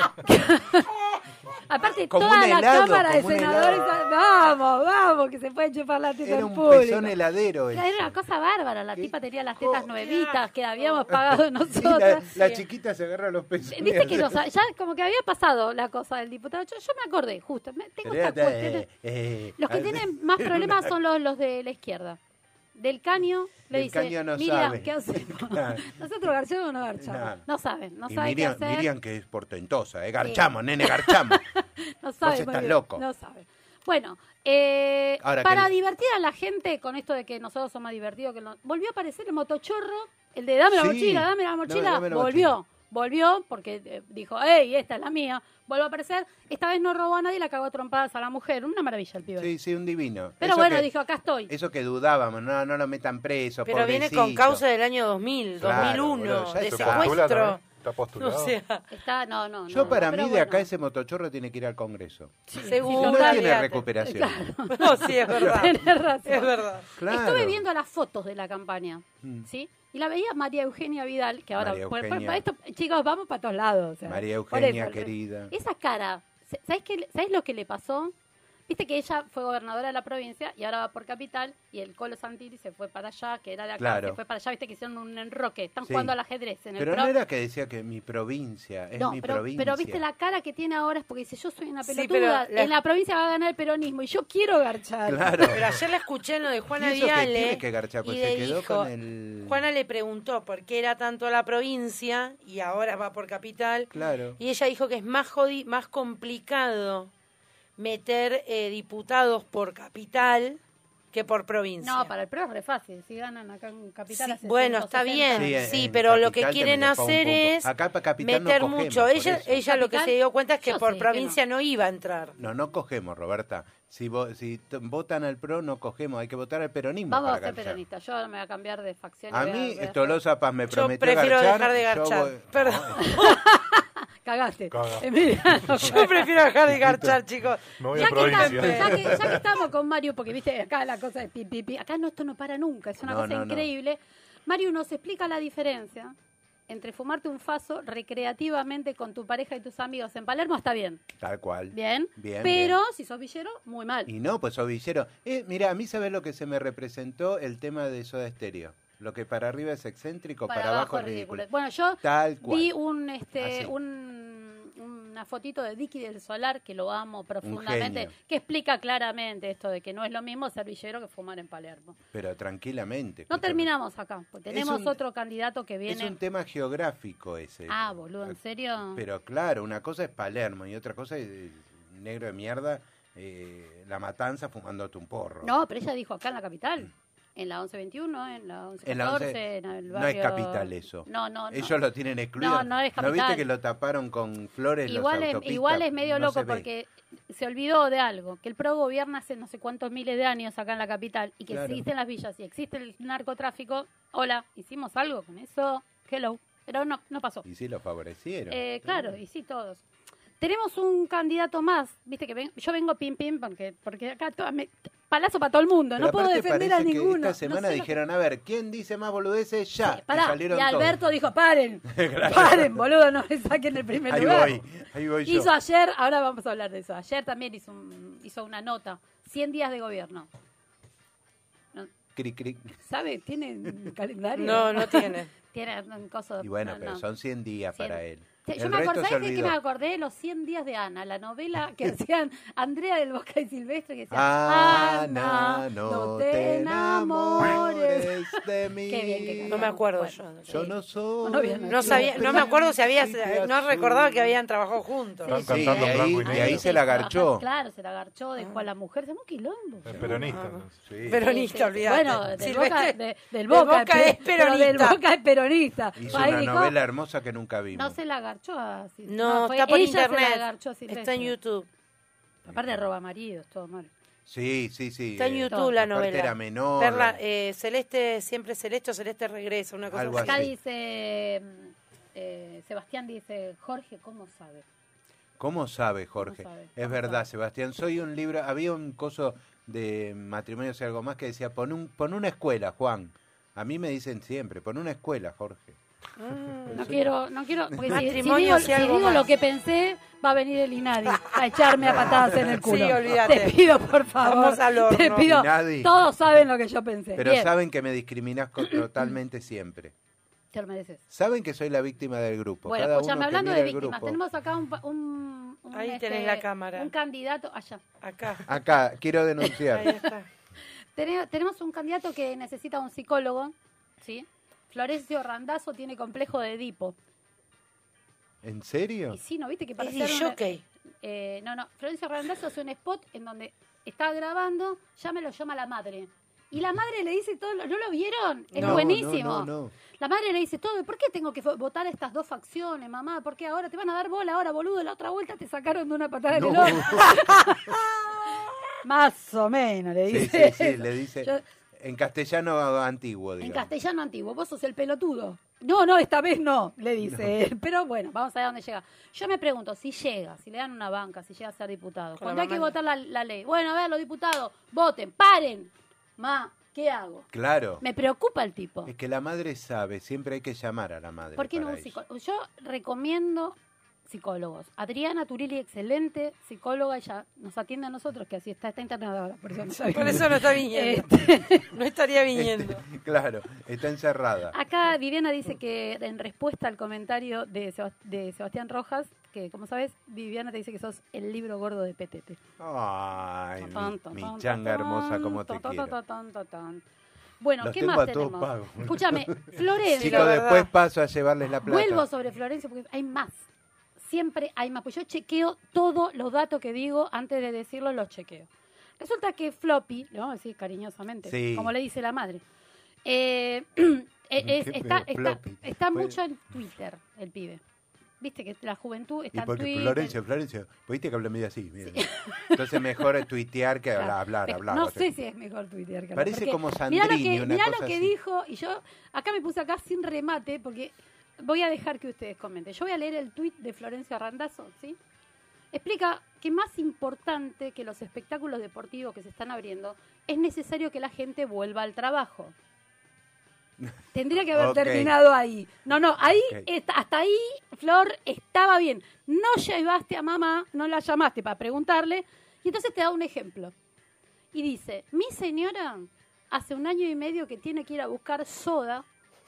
Aparte, Como toda un la helado, Cámara de como un Senadores, helado. vamos, que se puede chupar la teta Era en un público. pezón heladero. Era ese. una cosa bárbara, la Qué tipa tenía las tetas co- nuevitas que habíamos pagado Sí, nosotras. la chiquita se agarra los pezones. Viste que ya como que había pasado la cosa del diputado. Yo me acordé, justo. Tengo esta cuestión. Los que tienen más problemas son los de la izquierda. Del Caño le Del dice, Caño no Miriam, sabe". ¿qué hacemos? Claro. ¿Nosotros garchamos o no garchamos? No. No saben, no Y saben Miriam, qué hacer. Miriam que es portentosa, garchamos, nene, garchamos. No saben Vos muy estás bien, loco. No saben. Bueno, Ahora para que- divertir a la gente con esto de que nosotros somos más divertidos que volvió a aparecer el motochorro, el de dame la Sí. mochila, dame la mochila, Dame la volvió porque dijo, hey, esta es la mía, vuelve a aparecer, esta vez no robó a nadie, la cagó a trompadas a la mujer, una maravilla el pibe. Sí, un divino. Pero Eso bueno, que- dijo, acá estoy. Eso que dudábamos, no lo metan preso, Pero viene con pobrecito. causa del año 2000, Claro, 2001, boludo, ya de eso Postula secuestro. también, Está postulado. O sea, Está, no. Yo para pero mí de bueno. acá ese motochorro tiene que ir al Congreso. seguro. Y no tiene olvídate. recuperación. No, sí, es verdad. Tenés razón. Es verdad. Claro. Estuve viendo las fotos de la campaña, ¿sí? Y la veía María Eugenia Vidal, que ahora, María Eugenia. para esto, chicos, vamos para todos lados. o sea, María por Eugenia, eso, querida. Esa cara, ¿sabés lo que le pasó? Viste que ella fue gobernadora de la provincia y ahora va por capital y el Colo Santilli se fue para allá, que era de acá, Claro. se fue para allá, viste que hicieron un enroque, están Sí. jugando al ajedrez en el Pero PRO. no era que decía que mi provincia, es No, mi pero, provincia. pero viste la cara que tiene ahora es porque dice, yo soy una Sí, pelotuda, pero en la provincia va a ganar el peronismo y yo quiero garchar. Claro. Pero ayer la escuché en lo de Juana Y eso que Viale. tiene que garchar, pues y se le quedó dijo, con el... Juana le preguntó por qué era tanto la provincia y ahora va por capital. Claro. Y ella dijo que es más complicado meter diputados por capital que por provincia. No, para el PRO es re fácil, si ganan acá en capital Sí, hace bueno, 160. está bien, Sí, sí, en pero lo que capital te quieren metes pa' un hacer punto. es Acá pa' capital no meter cogemos, mucho. por Ella eso. lo que se dio cuenta es que Yo por sé que provincia no iba a entrar. No cogemos, Roberta. Si votan al PRO, no cogemos. Hay que votar al peronismo Vamos a para ser garchar. peronistas, yo ahora me voy a cambiar de facción. y A voy mí, voy a- Tolosa Paz me Yo prometió prefiero garchar. dejar de yo garchar. voy- Perdón. cagaste. Caga. Emiliano, Yo prefiero dejar de garchar, chicos. Me voy Ya a provincia. que estamos con Mario, porque viste, acá la cosa de pi, acá esto no para nunca, es una No, cosa no, no. increíble. Mario nos explica la diferencia entre fumarte un faso recreativamente con tu pareja y tus amigos en Palermo, está bien, Tal cual. bien, Bien, pero bien. si sos villero, muy mal. Y no, pues sos villero. Mira, a mí sabes lo que se me representó el tema de Soda Stereo. Lo que para arriba es excéntrico, para abajo es ridículo. Bueno, yo Tal cual. vi Así. una fotito de Dicky del Solar, que lo amo profundamente, genio. que explica claramente esto de que no es lo mismo ser villero que fumar en Palermo. Pero tranquilamente. No escúchame. terminamos acá, porque tenemos un- otro candidato que Es viene. un tema geográfico ese. Ah, boludo, ¿en serio? Pero claro, una cosa es Palermo y otra cosa es negro de mierda, La Matanza fumándote un porro. No, pero ella dijo acá en la capital. En la 1121, en la 1114, En la 11 en el no barrio... es capital eso. No. Ellos lo tienen excluido. No es ¿No capital. viste que lo taparon con flores Igual los es, autopistas? igual es medio No se loco ve. porque se olvidó de algo, que el PRO gobierna hace no sé cuántos miles de años acá en la capital y que Claro. existen las villas y existe el narcotráfico. Hola, hicimos algo con eso, hello, pero no pasó. Y sí lo favorecieron. Claro, y sí, todos. Tenemos un candidato más, viste que yo vengo pim, porque acá palazo para todo el mundo, Pero no puedo aparte defender a parece que ninguno. esta semana No sé lo que- dijeron, a ver, ¿quién dice más boludeces? Ya. Sí, y pará, salieron y Alberto todos. dijo, paren, Claro. paren, boludo, no me saquen el primer Ahí lugar. ahí voy yo. Hizo ayer, ahora vamos a hablar de eso. Ayer también hizo una nota, 100 días de gobierno. Cric, cric. ¿Sabe? ¿Tiene un calendario? No tiene. Tiene un coso. Y bueno, no, pero no. son 100 días 100. para él. Yo El me resto acordé, se ¿sabes de qué olvidó. me acordé? Los 100 días de Ana, la novela que hacían Andrea del Bosca y Silvestre, que decía, Ana, no te enamores de mí. Qué bien que No me acuerdo Bueno, yo. Yo no soy. No, bien, No sabía, no me acuerdo si había, Príncipe no azul. recordaba que habían trabajado juntos. Están Sí, cantando de en blanco y ahí- de negro. ahí se la agarchó. Claro, se la agarchó, dejó a la mujer, se un quilombo. Es peronista. ¿no? Sí. Peronista, olvidate. Bueno, del Silvestre- Boca, del del Boca, Boca es pero del peronista. Boca es peronista. Hizo Ahí una dijo, novela hermosa que nunca vimos. no se la agarchó a Silvestre. No, fue está por ella se la internet. agarchó a Silvestre. Está en YouTube. Aparte roba maridos, todo mal. Sí. Está en YouTube todo. la Aparte novela. era menor. Perla, Celeste, siempre Celeste o Celeste regresa, una cosa Algo así. Acá así. dice, Sebastián dice, Jorge, ¿cómo sabe? ¿Cómo sabe, Jorge? ¿Cómo sabe? Es ¿Cómo verdad, sabe? Sebastián. Soy un libro. Había un coso de matrimonios y algo más que decía: pon una escuela, Juan. A mí me dicen siempre: pon una escuela, Jorge. No quiero, porque si Matrimonios digo, y algo lo más. que pensé, va a venir el Inadi a echarme a patadas en el culo. Sí, olvídate. Te pido, por favor. Vamos al horno. Te pido, Inadi. todos saben lo que yo pensé. Pero Bien, saben que me discriminás totalmente siempre. te lo mereces. Saben que soy la víctima del grupo. Bueno, Cada escúchame, uno que hablando mira de el víctimas, grupo. tenemos acá un Ahí tenés la cámara. Un candidato, allá. Acá. Acá, quiero Ahí denunciar. está. Tenemos un candidato que necesita un psicólogo, ¿sí? Florencio Randazzo tiene complejo de Edipo. ¿En serio? Y sí, ¿no viste que Es parece jockey. no, Florencio Randazzo hace un spot en donde está grabando, ya me lo llama la madre. Y la madre le dice todo, ¿no lo vieron? Es No, buenísimo. no. La madre le dice todo, ¿por qué tengo que votar estas dos facciones, mamá? ¿Por qué ahora te van a dar bola ahora, boludo? La otra vuelta te sacaron de una patada en el No. ojo. Más o menos, le Sí, dice. sí, le dice. Yo- En castellano antiguo, en digamos. castellano antiguo, vos sos el pelotudo. No, esta vez no, le dice él. Pero bueno, vamos a ver dónde llega. Yo me pregunto, si llega, si le dan una banca, si llega a ser diputado, Con cuando la hay que mamá. votar la ley. Bueno, a ver, los diputados, voten, paren. Ma, ¿qué hago? Claro. Me preocupa el tipo. Es que la madre sabe, siempre hay que llamar a la madre. ¿Por qué no para un eso. psicólogo? Yo recomiendo psicólogos. Adriana Turilli, excelente psicóloga, ella nos atiende a nosotros, que así está internada ahora, por eso no sabe. Por eso no está viniendo. No estaría viniendo. Claro, está encerrada. Acá Viviana dice que en respuesta al comentario de Sebastián Rojas, que como sabes, Viviana te dice que sos el libro gordo de Petete. Ay, Tan, tan, mi tan, changa tan, hermosa, como te tan, tan, quiero. tan, tan, tan. Bueno, Los ¿qué tengo más a todos tenemos? pagos. Escúchame, Florencio. Chicos, la verdad. después paso a llevarles la plata. Vuelvo sobre Florencio porque hay más. Siempre hay más. Pues yo chequeo todos los datos que digo antes de decirlo, los chequeo. Resulta que Floppy, le vamos a decir cariñosamente, Sí. como le dice la madre, Qué está feo, Floppy. Fue- mucho en Twitter, el pibe. Viste que la juventud Y está en porque Twitter. Florencio, ¿viste que habla medio así? Mira. Entonces mejor es tuitear que hablar. No sé si es mejor tuitear que hablar, Parece porque como mirá Sandrini, una mirá cosa lo que así. dijo, y yo acá me puse acá sin remate, porque voy a dejar que ustedes comenten. Yo voy a leer el tuit de Florencio Randazzo, ¿sí? Explica que más importante que los espectáculos deportivos que se están abriendo, es necesario que la gente vuelva al trabajo. Tendría que haber terminado ahí. No, ahí, hasta ahí, Flor, estaba bien. No llevaste a mamá, no la llamaste para preguntarle, y entonces te da un ejemplo. Y dice, mi señora hace 1 año y medio que tiene que ir a buscar soda,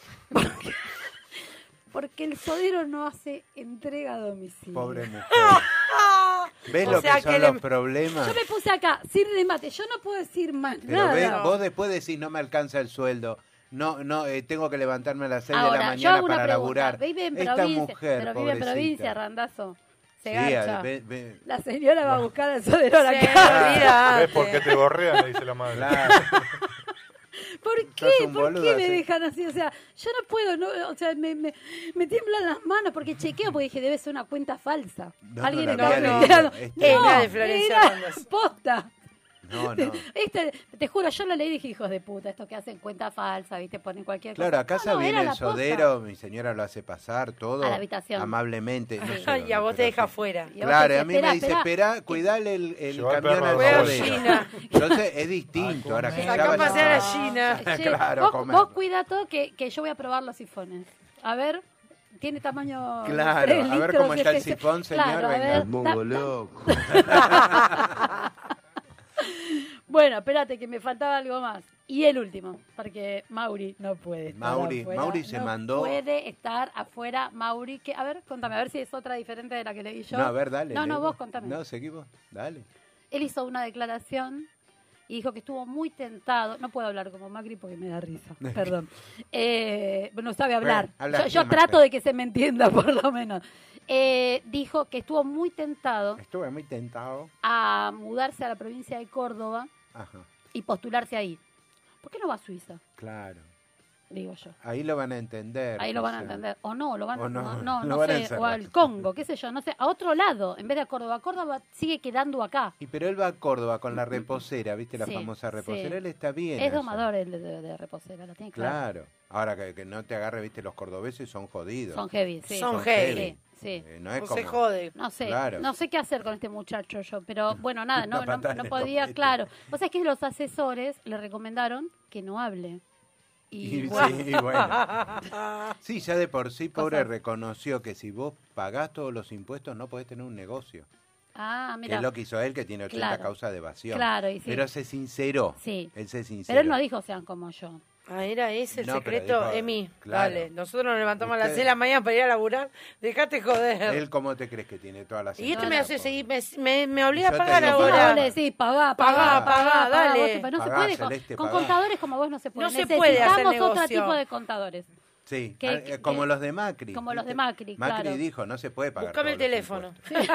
porque el sodero no hace entrega a domicilio. Pobre mujer. ¿Ves lo que son los problemas? Yo me puse acá, sin remate, yo no puedo decir más Pero nada. vos después decís, no me alcanza el sueldo. No, tengo que levantarme a las 6 de Ahora, la yo mañana hago una para pregunta. laburar. Vive en Esta provincia, mujer, pero vive en pobrecita. provincia, Randazo. Se Sí, garcha. ve. La señora va a buscar el sodero a la Sí, casa. olvidate. ¿Ves por qué te gorrean? Le dice la madre. Claro. ¿Por Sos qué? un ¿Por boludo qué me así. dejan así? O sea, yo no puedo, o sea, me tiemblan las manos porque chequeo, porque dije, debe ser una cuenta falsa. No, Alguien no la está había chequeando. leído. Es la de Florencia era Randazzo. posta. No. Te juro, yo lo leí y dije, hijos de puta, estos que hacen cuenta falsa, ¿viste? Ponen cualquier Claro, cosa. a casa No, viene era el la posta. sodero, mi señora lo hace pasar todo A la habitación. amablemente. No sé Ay, y a dónde, vos te pero deja sí. fuera. Y a vos te Claro, dice, a mí me dice, espera. espera, cuidale el Lleva el camión perro al a la sodero. Gina. Entonces es distinto. Ahora que ya Acá vaya- pasé a la Gina. Che, Claro, vos cuida todo que yo voy a probar los sifones. A ver, tiene tamaño... Claro, 3 a ver litros, cómo está el este, sifón, señor, claro, a venga. ver, El Mongo loco. Bueno, espérate que me faltaba algo más. Y el último, porque Mauri no puede estar afuera. Mauri se no mandó- puede estar afuera, Mauri. A ver, contame, a ver si es otra diferente de la que leí yo. No, a ver, dale. No, lee vos contame. No, seguimos, dale. Él hizo una declaración y dijo que estuvo muy tentado. No puedo hablar como Macri porque me da risa, perdón. No sabe hablar. Bueno, habla yo bien, trato Macri. de que se me entienda, por lo menos. Dijo que estuvo muy tentado Estuve muy tentado. a mudarse a la provincia de Córdoba Ajá, y postularse ahí. ¿Por qué no va a Suiza? claro. Digo yo. Ahí lo van a entender. Ahí lo van a o sea. entender. O no, lo van O a... no, No lo van a sé. O encerrar. al Congo, qué sé yo, no sé. A otro lado, en vez de a Córdoba. Córdoba sigue quedando acá. Y pero él va a Córdoba con la reposera, ¿viste? La Sí, famosa reposera. sí. Él está bien. Es allá. domador el de reposera, la tiene clara. Claro. Ahora que no te agarre, ¿viste? Los cordobeses son jodidos. Son heavy, sí. Son heavy. Sí, sí. No es No como... se jode. No sé, Claro. no sé qué hacer con este muchacho yo, pero bueno, nada, Una patada no en el podía, ojete. claro. Vos sabés que los asesores le recomendaron que no hable. Y Y bueno, sí, bueno. Sí, ya de por sí, pobre, Cosas. reconoció que si vos pagás todos los impuestos no podés tener un negocio. ah, Que mira. es lo que hizo él, que tiene 80 Claro. causas de evasión. Claro, y sí. Pero se sinceró. Sí. Él se sinceró. Pero él no dijo sean como yo. Ah, era ese el No, pero secreto, dijo, Emi. claro. Dale, nosotros nos levantamos a las Usted- 6 de la mañana para ir a laburar. Dejate joder. ¿Él cómo te crees que tiene todas las Y este No, me no, hace seguir, pues. me obliga a Yo te pagar digo, Sí, Ahora- ahora. sí, pagá, Pagá, dale. No se Pagá, puede, Celeste, con pagá. contadores como vos no se puede. No se puede hacer Necesitamos otro negocio. tipo de contadores. Sí, Que- como que- los de Macri. como los de ¿viste? Macri, Macri claro. dijo, no se puede pagar Buscame el todos los teléfono. impuestos.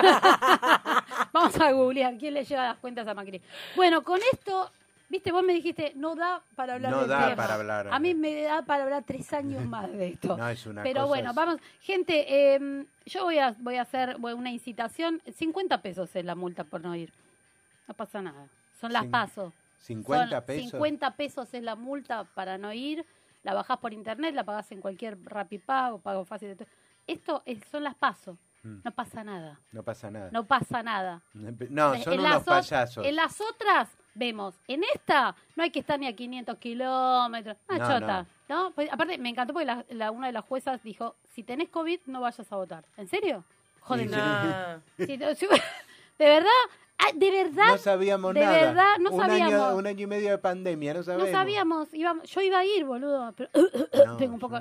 Vamos a googlear quién le lleva las cuentas a Macri. Bueno, con esto, viste, vos me dijiste, no da para hablar No del da tema. para hablar. A mí me da para hablar 3 años más de esto. No, es una Pero cosa bueno, es- vamos. Gente, yo voy a hacer una incitación. 50 pesos es la multa por no ir. No pasa nada. Son las Cin- pasos. 50 Son pesos. 50 pesos es la multa para no ir. La bajás por internet, la pagás en cualquier Rapipago, pago fácil. De todo. Son las pasos. No pasa nada. No pasa nada. No pasa nada. No, son En unos las ot- payasos. En las otras vemos, en esta no hay que estar ni a 500 kilómetros. Una No, chota. ¿No? Pues, aparte, me encantó porque una de las juezas dijo, si tenés COVID, no vayas a votar. ¿En serio? Joder. Sí, Nah. ¿De verdad? Ah, ¿de verdad? No sabíamos de nada. verdad, no un sabíamos. un año y medio de pandemia, no No sabemos. sabíamos. Yo iba a ir, boludo. Pero, No, tengo un poco...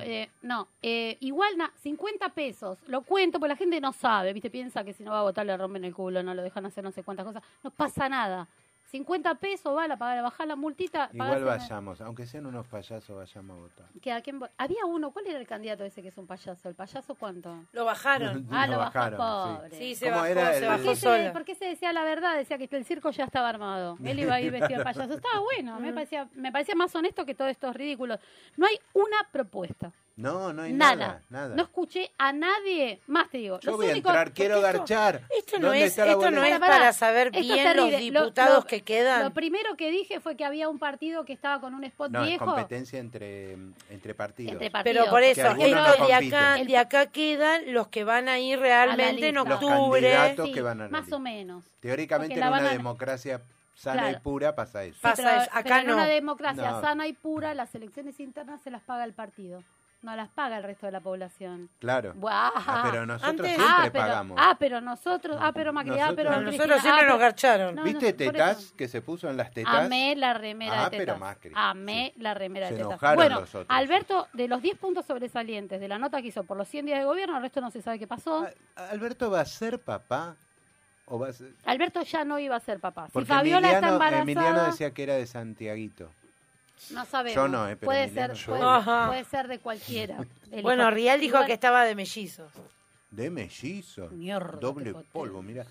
igual, 50 pesos. Lo cuento porque la gente no sabe. ¿Viste? Piensa que si no va a votar le rompen el culo, no lo dejan hacer no sé cuántas cosas. No pasa nada. 50 pesos, vale, para bajar la multita. Igual pagás vayamos, aunque sean unos payasos, vayamos a votar. ¿A quién había uno, ¿cuál era el candidato ese que es un payaso? ¿El payaso cuánto? Lo bajaron. Ah, Lo lo bajó, bajaron, pobre. Sí, se ¿Cómo bajó, era se el- ¿Por bajó qué, sola. por qué se decía la verdad? Decía que el circo ya estaba armado. Él iba a ir vestido de payaso. Estaba bueno, me parecía más honesto que todos estos ridículos. No hay una propuesta. No hay Nada. nada. No escuché a nadie, más te digo. Yo los voy a únicos- entrar, quiero Porque garchar. Esto no ¿Dónde es, está la esto no boleta? es Pará, para saber esto es bien los terrible. diputados que Lo quedan. primero que dije fue que había un partido que estaba con un spot No, es viejo. competencia entre partidos. Entre partidos. Pero por eso, algunos esto no de compiten. acá, de acá quedan los que van a ir realmente en lista. Los octubre. candidatos Sí, que van a la más lista. o menos. Teóricamente Porque en la una van a- democracia sana Claro. y pura pasa eso. Sí, Pasa pero, eso. Acá pero en no. una democracia No. sana y pura, las elecciones internas se las paga el partido. No las paga el resto de la población. Claro. Buah. Pero nosotros Antes- siempre pero, pagamos. pero nosotros, pero Macri, Nosotros- pero A Nosotros Cristina, siempre nos pero- garcharon. No, ¿Viste por Tetaz eso. que se puso en las tetas? Amé la remera de pero Tetas. Macri. Amé la remera Se de Tetas. enojaron Bueno, los otros. Alberto, de los 10 puntos sobresalientes de la nota que hizo por los 100 días de gobierno, el resto no se sabe qué pasó. ¿Alberto va a ser papá? ¿O va a ser... Alberto ya no iba a ser papá. Si Porque Fabiola está embarazada, Emiliano decía que era de Santiaguito. no sabemos. Yo no, pero puede Emiliano ser, yo. puede, Ajá. puede ser de cualquiera. El Bueno, hijo- Rial dijo igual- que estaba de mellizos. De mellizo. Mierda, Doble qué potente. polvo, mira.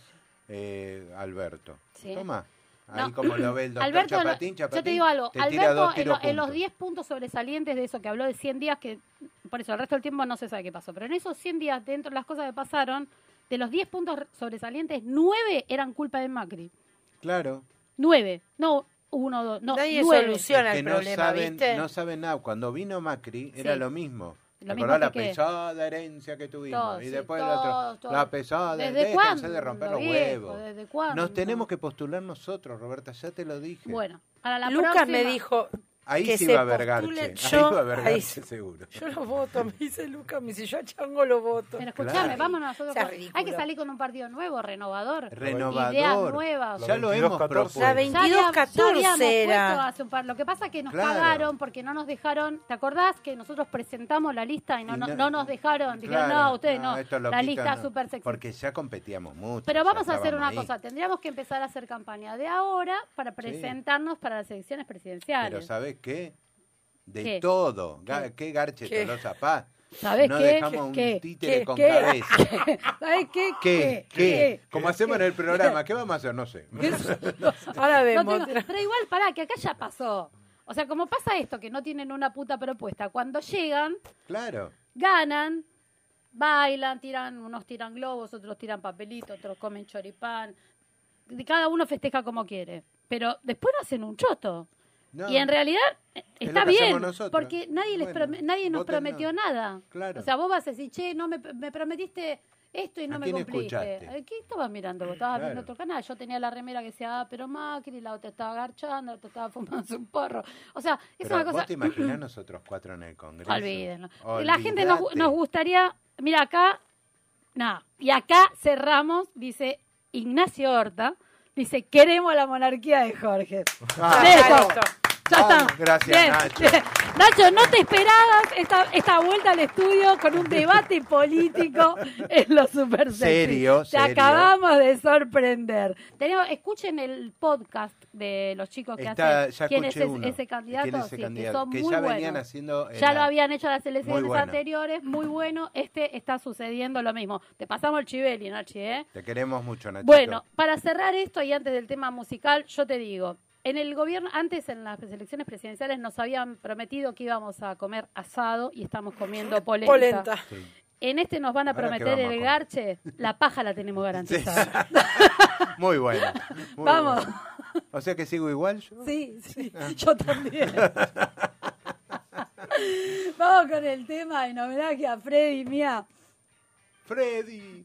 Alberto. Sí. Toma. No. Ahí como lo ve el doctor Alberto, Chapatín, yo te digo algo, te tira Alberto dos tiros en los juntos. 10 puntos sobresalientes de eso que habló de 100 días, que por eso el resto del tiempo no se sabe qué pasó, pero en esos 100 días, dentro de las cosas que pasaron, de los 10 puntos sobresalientes, 9 eran culpa de Macri. Claro. 9, no 1, 2, no, Nadie 9. soluciona Es que el no problema, saben, ¿viste? no saben nada. Cuando vino Macri era Sí. lo mismo. Lo ¿Te mismo acordás la que qué? pesada herencia que tuvimos? Todo, y sí, después todo, todo. la pesada, ¿Desde déjense cuándo, de romper los viejo? huevos. ¿Desde cuándo? Nos tenemos que postular nosotros, Roberta, ya te lo dije. Bueno, para la Lucas próxima... me dijo Ahí que sí se va a haber postule- garche. yo- Ahí va a haber ahí- garche seguro. yo lo voto, me dice Lucas, me dice yo a Chango lo voto. Pero escuchame, Claro. vámonos nosotros. Sea Hay ridículo. que salir con un partido nuevo, renovador. Renovador. Ideas nuevas. Ya lo 22-14. hemos propuesto. La 22-14 habíamos era. puesto hace un par. Lo que pasa es que nos Claro. cagaron porque no nos dejaron. ¿Te acordás que nosotros presentamos la lista y no, Y no nos dejaron? Dijeron, Claro, no, ustedes no. estos La loquitos lista no. súper sexy. Porque ya competíamos mucho. Pero ya vamos a hacer una estábamos ahí. cosa. Tendríamos que empezar a hacer campaña de ahora para presentarnos para las elecciones Pero presidenciales. ¿sabes qué? De ¿Qué? todo. ¿Qué garche ¿Qué? Tolosa Paz? ¿Sabés No qué? dejamos ¿Qué? un títere ¿Qué? con ¿Qué? cabeza. ¿Sabes qué? ¿Qué? Como hacemos en el programa, ¿qué vamos a hacer? No sé. Ahora No vemos. tengo- pero igual, pará, que acá ya pasó. O sea, como pasa esto, que no tienen una puta propuesta, cuando llegan, Claro. ganan, bailan, unos tiran globos, otros tiran papelitos, otros comen choripán. Cada uno festeja como quiere. Pero después no hacen un choto. No. Y en realidad Es está lo que bien, hacemos nosotros. porque nadie Bueno, nadie nos voten prometió no. nada. Claro. O sea, vos vas a decir, che, no me prometiste esto y no ¿A me quién cumpliste. escuchaste? ¿Qué estabas mirando? Vos estabas Claro. viendo otro canal. Yo tenía la remera que decía, pero Macri, la otra estaba agarchando, la otra estaba fumando un porro. O sea, es Pero una cosa... ¿vos te imaginás nosotros cuatro en el Congreso? Olvídenlo. La gente Olvídate. nos gustaría... Mira, acá... No. Y acá cerramos, dice Ignacio Horta, dice, queremos la monarquía de Jorge. Ah, Listo. Listo. Ya Vamos, está. gracias, Bien, Nacho. bien. Nacho, no te esperabas esta vuelta al estudio con un debate político en lo super sexy. Serio, Te serio. acabamos de sorprender. Escuchen el podcast de los chicos que Está, hacen ya quién es escuché uno. ese candidato, ¿Quién es ese sí, candidato? que son Que muy ya buenos. venían haciendo... Ya lo habían hecho las elecciones Muy bueno. anteriores, muy bueno. Este está sucediendo lo mismo. Te pasamos el chiveli, Nachi, ¿eh? Te queremos mucho, Nachito. Bueno, para cerrar esto y antes del tema musical, yo te digo, en el gobierno, antes en las elecciones presidenciales nos habían prometido que íbamos a comer asado y estamos comiendo polenta. Polenta. Sí. En este nos van a Ahora, ¿qué prometer vamos a el comer? garche, la paja la tenemos garantizada. Muy bueno. muy Vamos. bueno. O sea que sigo igual yo. Sí, sí, yo también. Vamos con el tema en homenaje a Freddy Mía. Freddy.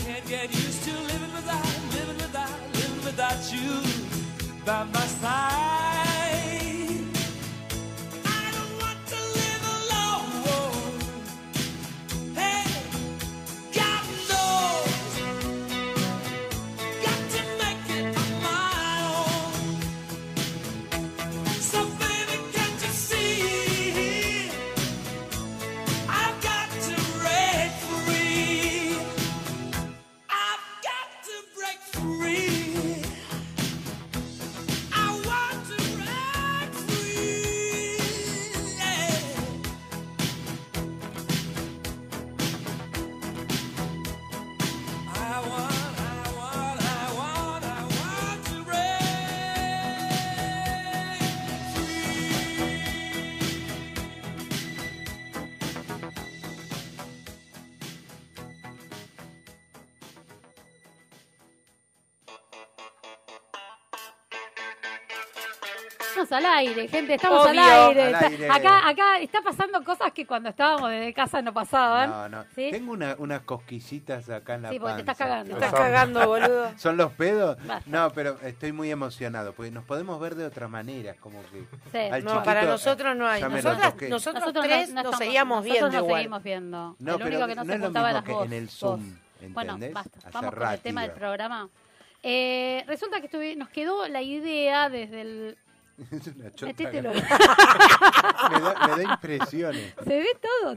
can't get used to living without you by my side. I don't want to live alone. Hey, God knows, got to make it on my own. So baby, can't you see? I've got to break free. I've got to break free. I want to break free. Yeah. I want to break Estamos al aire, gente, estamos Obvio. al aire. Al Está- aire. Acá está pasando cosas que cuando estábamos desde casa no pasaban. No. ¿Sí? Tengo unas cosquillitas acá en la Sí, porque te estás panza. cagando. Estás cagando, boludo. ¿Son los pedos? Basta. No, pero estoy muy emocionado, porque nos podemos ver de otra manera, como que... Sí. al No, chiquito, para nosotros no hay. ya me Nos- toqué. nosotros tres nos estamos- seguíamos nosotros viendo nos igual. seguimos viendo. No, el pero único que no no se es lo juntaba mismo eras que vos. en el vos. Zoom, Bueno, ¿entendés? basta. Hace Vamos con el tema del rato. programa. Resulta que nos quedó la idea desde el... Es una chota. Metételo. me da impresiones. Se ve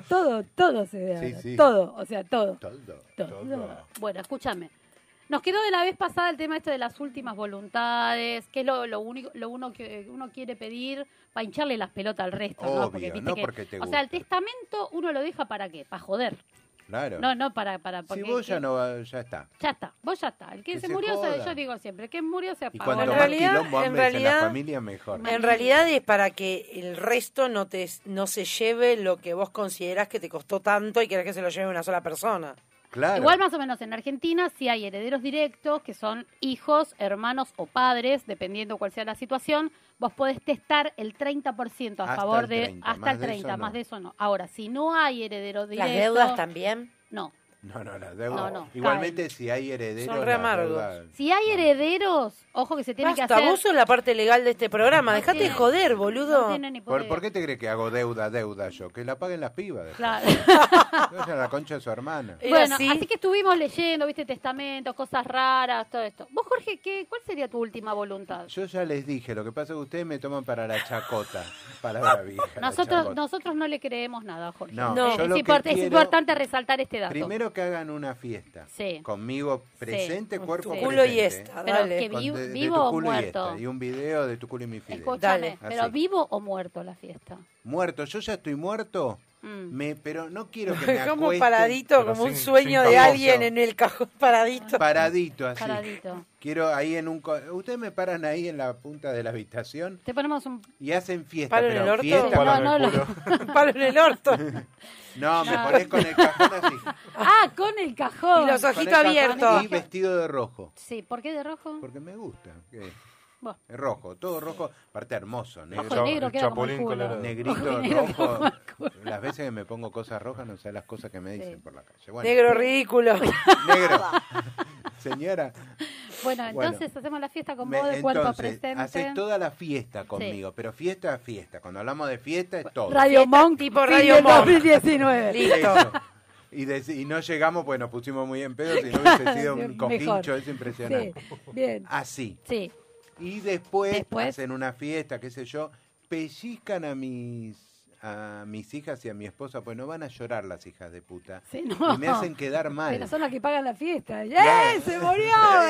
todo se ve. Sí, ahora. sí. Todo, o sea, todo. Todo. Bueno, escúchame. Nos quedó de la vez pasada el tema de las últimas voluntades, que es lo único, que uno quiere pedir para hincharle las pelotas al resto, ¿no? Obvio, Porque, viste no que, porque te o sea, el gusta. testamento uno lo deja para qué, para joder. Claro. No para Si porque vos ya no va- ya está. ya está, vos ya está. El que Que se se murió, joda. yo digo siempre, el que murió se Y apagó. cuanto En más realidad- quilombo en andes en la realidad- familia, mejor. En realidad es para que el resto no se lleve lo que vos considerás que te costó tanto y querés que se lo lleve una sola persona. Claro. Igual más o menos en Argentina sí hay herederos directos, que son hijos, hermanos o padres, dependiendo cuál sea la situación. Vos podés testar el 30% a Hasta favor el de... 30, hasta más el de 30, eso no. más de eso no. Ahora, si no hay herederos ¿Las directos... deudas también? No. No, la deuda. No, Igualmente, si hay herederos. Son re la amargos. deuda- Si hay herederos, ojo que se tiene que Basta, hacer... vos sos la parte legal de este programa. No Dejate de tiene- joder, No boludo. tiene ni puta ¿Por idea. qué te crees que hago deuda yo? Que la paguen las pibas. después. Claro. Vayan a la concha de su hermana. Era Bueno, así. así que estuvimos leyendo, viste, testamentos, cosas raras, todo esto. Vos, Jorge, ¿cuál sería tu última voluntad? Yo ya les dije, lo que pasa es que ustedes me toman para la chacota. Palabra vieja. la chacota. Nosotros no le creemos nada, Jorge. No, No. yo Es, lo que es quiero- importante resaltar este dato. Primero que hagan una fiesta. Sí. Conmigo presente, Con cuerpo tu presente. culo y esta, Pero dale. que Con de vivo tu o culo muerto. Y esta. Y un video de tu culo y mi fideo. Escúchame, Dale. pero Así. vivo o muerto la fiesta. Muerto, yo ya estoy muerto. Pero no quiero que me Como acueste paradito, Pero como un sin- sueño sin de famoso. alguien en el cajón paradito. paradito así. Paradito. Quiero ahí en un... Ustedes me paran ahí en la punta de la habitación Te ponemos un... y hacen fiesta. ¿Palo en pero el orto? fiesta... Palo No, en no, el lo- culo. Palo en el orto. No, me pones con el cajón así. Ah, con el cajón. Y los Con ojitos el cajón abiertos. Y vestido de rojo. Sí, ¿por qué de rojo? Porque me gusta. ¿Qué? Bueno. Es rojo, todo rojo. Aparte hermoso, negro. Ojo negro el queda como el chapulín culo. colorado. Negrito, Ojo negro rojo. como el culo. Las veces que me pongo cosas rojas, no sé las cosas que me dicen Sí. por la calle. Bueno, Negro ridículo. negro. Señora, Bueno, Bueno. entonces hacemos la fiesta con vos de cuerpo entonces, presente. haces toda la fiesta conmigo, pero fiesta a fiesta. Cuando hablamos de fiesta es todo. Radio Fiesta Monk, tipo fin Radio del Monk. 2019. Listo. Eso. Y no llegamos, pues nos pusimos muy en pedo, si no hubiese sido un Mejor. compincho, es impresionante. Sí, bien. Así. Sí. Y después, Después. hacen una fiesta, qué sé yo, pellizcan a mis hijas y a mi esposa, pues no van a llorar las hijas de puta. Sí, no. Y me hacen quedar mal. Pero son las que pagan la fiesta. ¡Eh! Claro. ¡Se murió!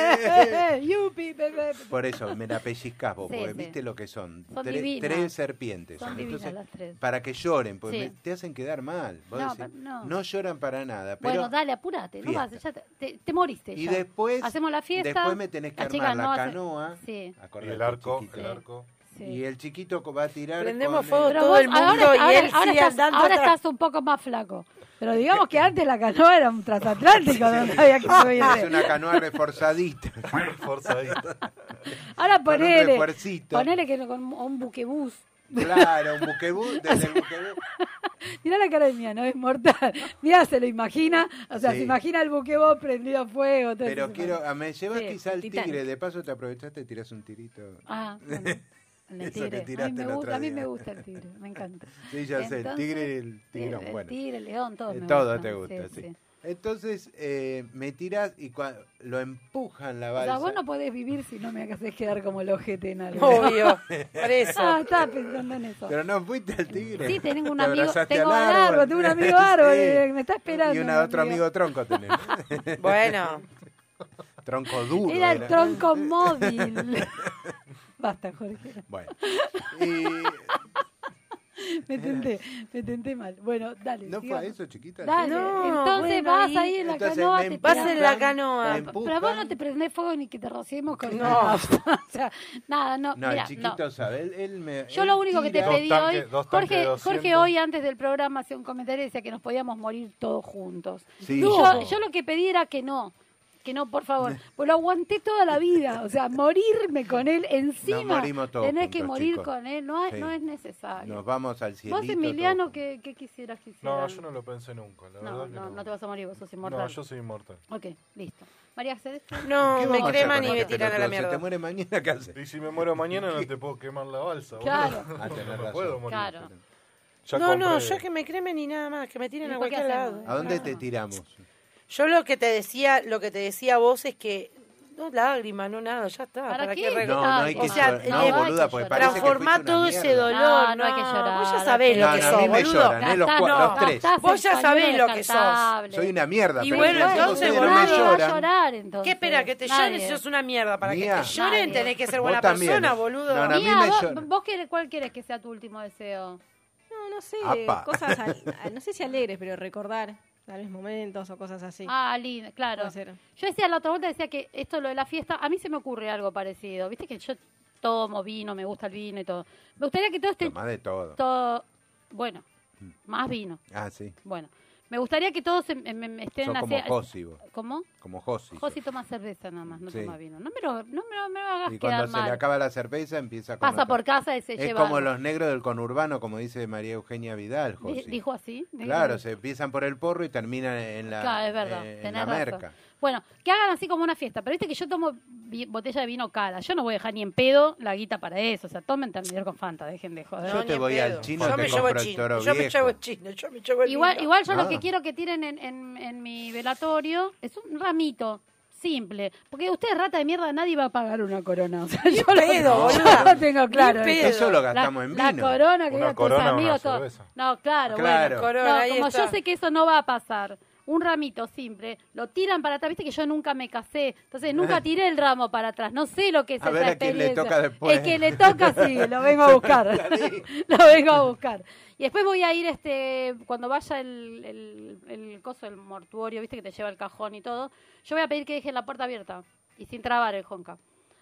¡Yupi! Bebé! Por eso, me la pellizcás vos, Sí, porque sí. viste lo que son. Son Tres- divinas. tres serpientes. Son divinas Entonces, las tres. para que lloren, porque Sí. te hacen quedar mal. Vos No, decís, pero no. no lloran para nada. Pero, Bueno, dale, apúrate. No fiesta. vas, ya te moriste. y ya. después, Hacemos la fiesta. después me tenés que la chica armar no la hace- canoa. Sí. Y Acordate, el arco, chiquito. el arco. Sí. Y el chiquito va a tirar. Prendemos con fuego el- todo el mundo y él sigue andando ahora atrás. estás un poco más flaco. Pero digamos que antes la canoa era un transatlántico, no había que subir. Es una canoa reforzadita. Ahora Con un ponele refuercito. que con un buquebús. Claro, un buquebús, desde el buquebús. Mirá la cara de Mía, no es mortal. Mía se lo imagina, o sea, Sí. se imagina el buquebó prendido a fuego. Todo Pero eso. me llevas Sí, quizá el Titanic. tigre, de paso te aprovechaste y tirás un tirito. Ah, bueno. El Eso tigre. que A mí, tiraste el otro a mí día. me gusta el tigre, me encanta. Sí, ya sé, el Entonces, tigre y el tigrón, el bueno. tigre, el león, todo me Todo gusta. te gusta, sí. Entonces me tirás y lo empujan la O balsa. sea, vos no podés vivir si no me haces quedar como el ojete en algo. Obvio, por eso. Ah, estaba pensando en eso. Pero no fuiste al tigre. Sí, tengo un Te amigo, abrazaste tengo al un árbol, tengo un amigo árbol, Sí. me está esperando. Y un otro amigo tronco tenés. Bueno, Tronco duro. Era el tronco móvil. Basta, Jorge. Bueno. Y Me tenté mal. Bueno, dale. ¿no fue sigamos. a eso, chiquita? Dale, No, entonces bueno, vas y- ahí en la Entonces canoa, me te vas tirás. en la canoa. me empujan. Pero vos no te prendés fuego ni que te rociemos con No. nada. O sea, nada, no. No, mira, el chiquito no. sabe. Él me. Yo él lo único que te tira. Dos pedí tanques- hoy, dos tanques de Jorge 200. hoy antes del programa hacía un comentario y decía que nos podíamos morir todos juntos. Sí. Y No. yo lo que pedí era que no, por favor, pues lo aguanté toda la vida, o sea, morirme con él encima, Nos morimos todos tenés que juntos, morir chicos. con él, no, Sí. no es necesario. Nos vamos al cielito. Vos, Emiliano, todos. ¿qué quisieras? No, yo no lo pensé nunca, la No, verdad que no. no te vas a morir, vos sos inmortal. No, yo soy inmortal. Ok, listo. María Celeste. no, ¿Qué me vamos a hacer creman con y me este tiran a la pelotudo? Si te mierda. muere mañana, ¿qué haces? Y si me muero mañana no te puedo quemar la balsa, boludo. Claro. Ah, tenés No razón. puedo morir. Claro. Ya No, no, compré- yo que me cremen y nada más, que me tiren ¿Y a por qué cualquier hacemos? lado. ¿A dónde te tiramos? Yo lo que te decía vos es que no lágrimas, no nada, ya está. ¿Para qué? No, no hay que O sea, llorar. No, no, boluda, hay que porque llorar. parece que transformá fuiste una todo ese mierda. dolor. No hay que llorar. Vos ya sabés lo No, que no, a sos, mí me boludo. lloran, los tres. Vos ya sabés lo que sos. Soy una mierda. Y pero bueno, si entonces, ustedes no boludo, me Nadie va a lloran. llorar, entonces. ¿Qué espera? Que te Nadie. lloren, sos una mierda. Para Mía. que te lloren Nadie. tenés que ser Vos buena también. persona, boludo. No, no, a mí Mía, me vos, lloran. ¿cuál querés que sea tu último deseo? No sé, Apa. cosas, no sé si alegres, pero recordar tal vez momentos o cosas así. Ah, lindo, claro. Puede ser. Yo decía la otra vuelta, decía que esto lo de la fiesta, a mí se me ocurre algo parecido. Viste que yo tomo vino, me gusta el vino y todo. Me gustaría que todo esté Tomás de todo. bueno, más vino. Ah, sí. Bueno, me gustaría que todos estén Sos como así. Josi vos. ¿Cómo? Como Josi. Josi toma cerveza nada más, no Sí. toma vino. No me lo hagas Y quedar cuando se le mal. acaba la cerveza empieza con Pasa otra. por casa y se Es lleva. como algo. los negros del conurbano, como dice María Eugenia Vidal, Josi. Dijo así. Claro, se empiezan por el porro y terminan en la, Claro, es verdad, en tenés la razón. merca. Bueno, que hagan así como una fiesta, pero viste que yo tomo botella de vino cara. Yo no voy a dejar ni en pedo la guita para eso. O sea, tomen terminador con Fanta, dejen de joder. Yo No, te ni voy en al pedo. chino, Yo te me llevo compro el chino, toro yo me viejo. llevo chino, yo me llevo el Igual vino. yo lo Ah. que quiero que tiren en mi velatorio es un ramito simple. Porque ustedes, rata de mierda, nadie va a pagar una corona. O sea, yo pedo, yo boluda. lo tengo claro. Ni pedo. Eso lo gastamos en La vino. corona que Una diga tus corona, una amigos, todo. cerveza. No, claro, Claro. bueno. Corona, No, ahí como está. yo sé que eso no va a pasar. Un ramito simple, lo tiran para atrás, viste que yo nunca me casé, entonces nunca tiré el ramo para atrás, no sé lo que es A ver esa a quién le experiencia. toca después. El que le toca, sí, lo vengo a buscar, lo vengo a buscar. Y después voy a ir, cuando vaya el coso, el mortuorio, viste que te lleva el cajón y todo, yo voy a pedir que dejen la puerta abierta y sin trabar el jonca.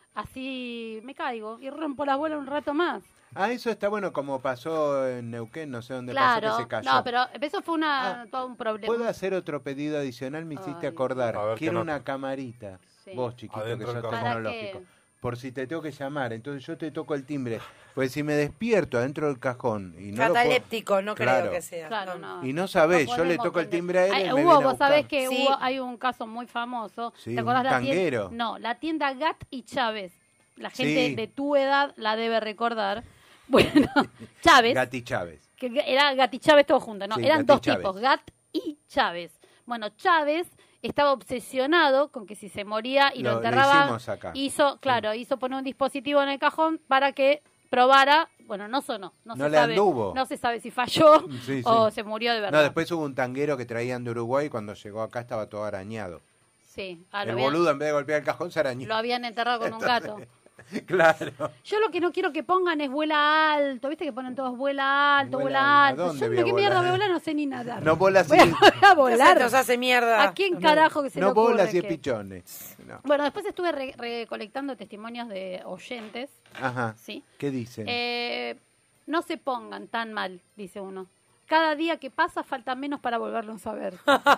Así me caigo y rompo las bolas un rato más. Ah, eso está bueno, como pasó en Neuquén, no sé dónde Claro, pasó que se cayó. no, pero eso fue Ah, todo un problema. ¿Puedo hacer otro pedido adicional? Me hiciste Ay. acordar. A ver, Quiero ¿qué una nota? camarita. Sí. Vos, chiquito, Adentro que del sos cajón. ¿Para tecnológico. qué? Por si te tengo que llamar. Entonces yo te toco el timbre. Pues si me despierto adentro del cajón y no lo puedo- Cataléptico, no Claro. creo que sea. Claro, No. no. Y no sabés, No yo le podemos toco el tener- timbre a él y me Hugo, viene a vos sabés buscar. que Sí. hay un caso muy famoso. Sí, ¿Te acordás un la tanguero. tienda? No, la tienda Gat y Chávez. La gente Sí. de tu edad la debe recordar. Bueno, Chávez, Gati Chávez. que era Gat y Chávez todos juntos, ¿no? Sí, Eran Gat y dos Chávez. tipos, Gat y Chávez. Bueno, Chávez estaba obsesionado con que si se moría y lo Lo enterraba, hicimos acá. hizo poner un dispositivo en el cajón para que probara, bueno, no sonó, no No se le sabe, anduvo. no se sabe si falló Sí, o sí. se murió de verdad. No, después hubo un tanguero que traían de Uruguay y cuando llegó acá estaba todo arañado. Sí, El boludo en vez de golpear el cajón se arañó. lo habían enterrado con un gato. Claro. Yo lo que no quiero que pongan es vuela alto, ¿viste que ponen todos vuela alto, Vuela vuela alto. ¿A alto? dónde Yo voy a qué mierda volar? voy a volar, no sé ni nadar. No bolas voy a, y, voy a Se volar. nos hace mierda. ¿A quién carajo que se le no ocurre bolas y que- pichones. No. Bueno, después estuve recolectando testimonios de oyentes, Ajá. ¿sí? ¿Qué dicen? No se pongan tan mal, dice uno. cada día que pasa falta menos para volverlo a saber.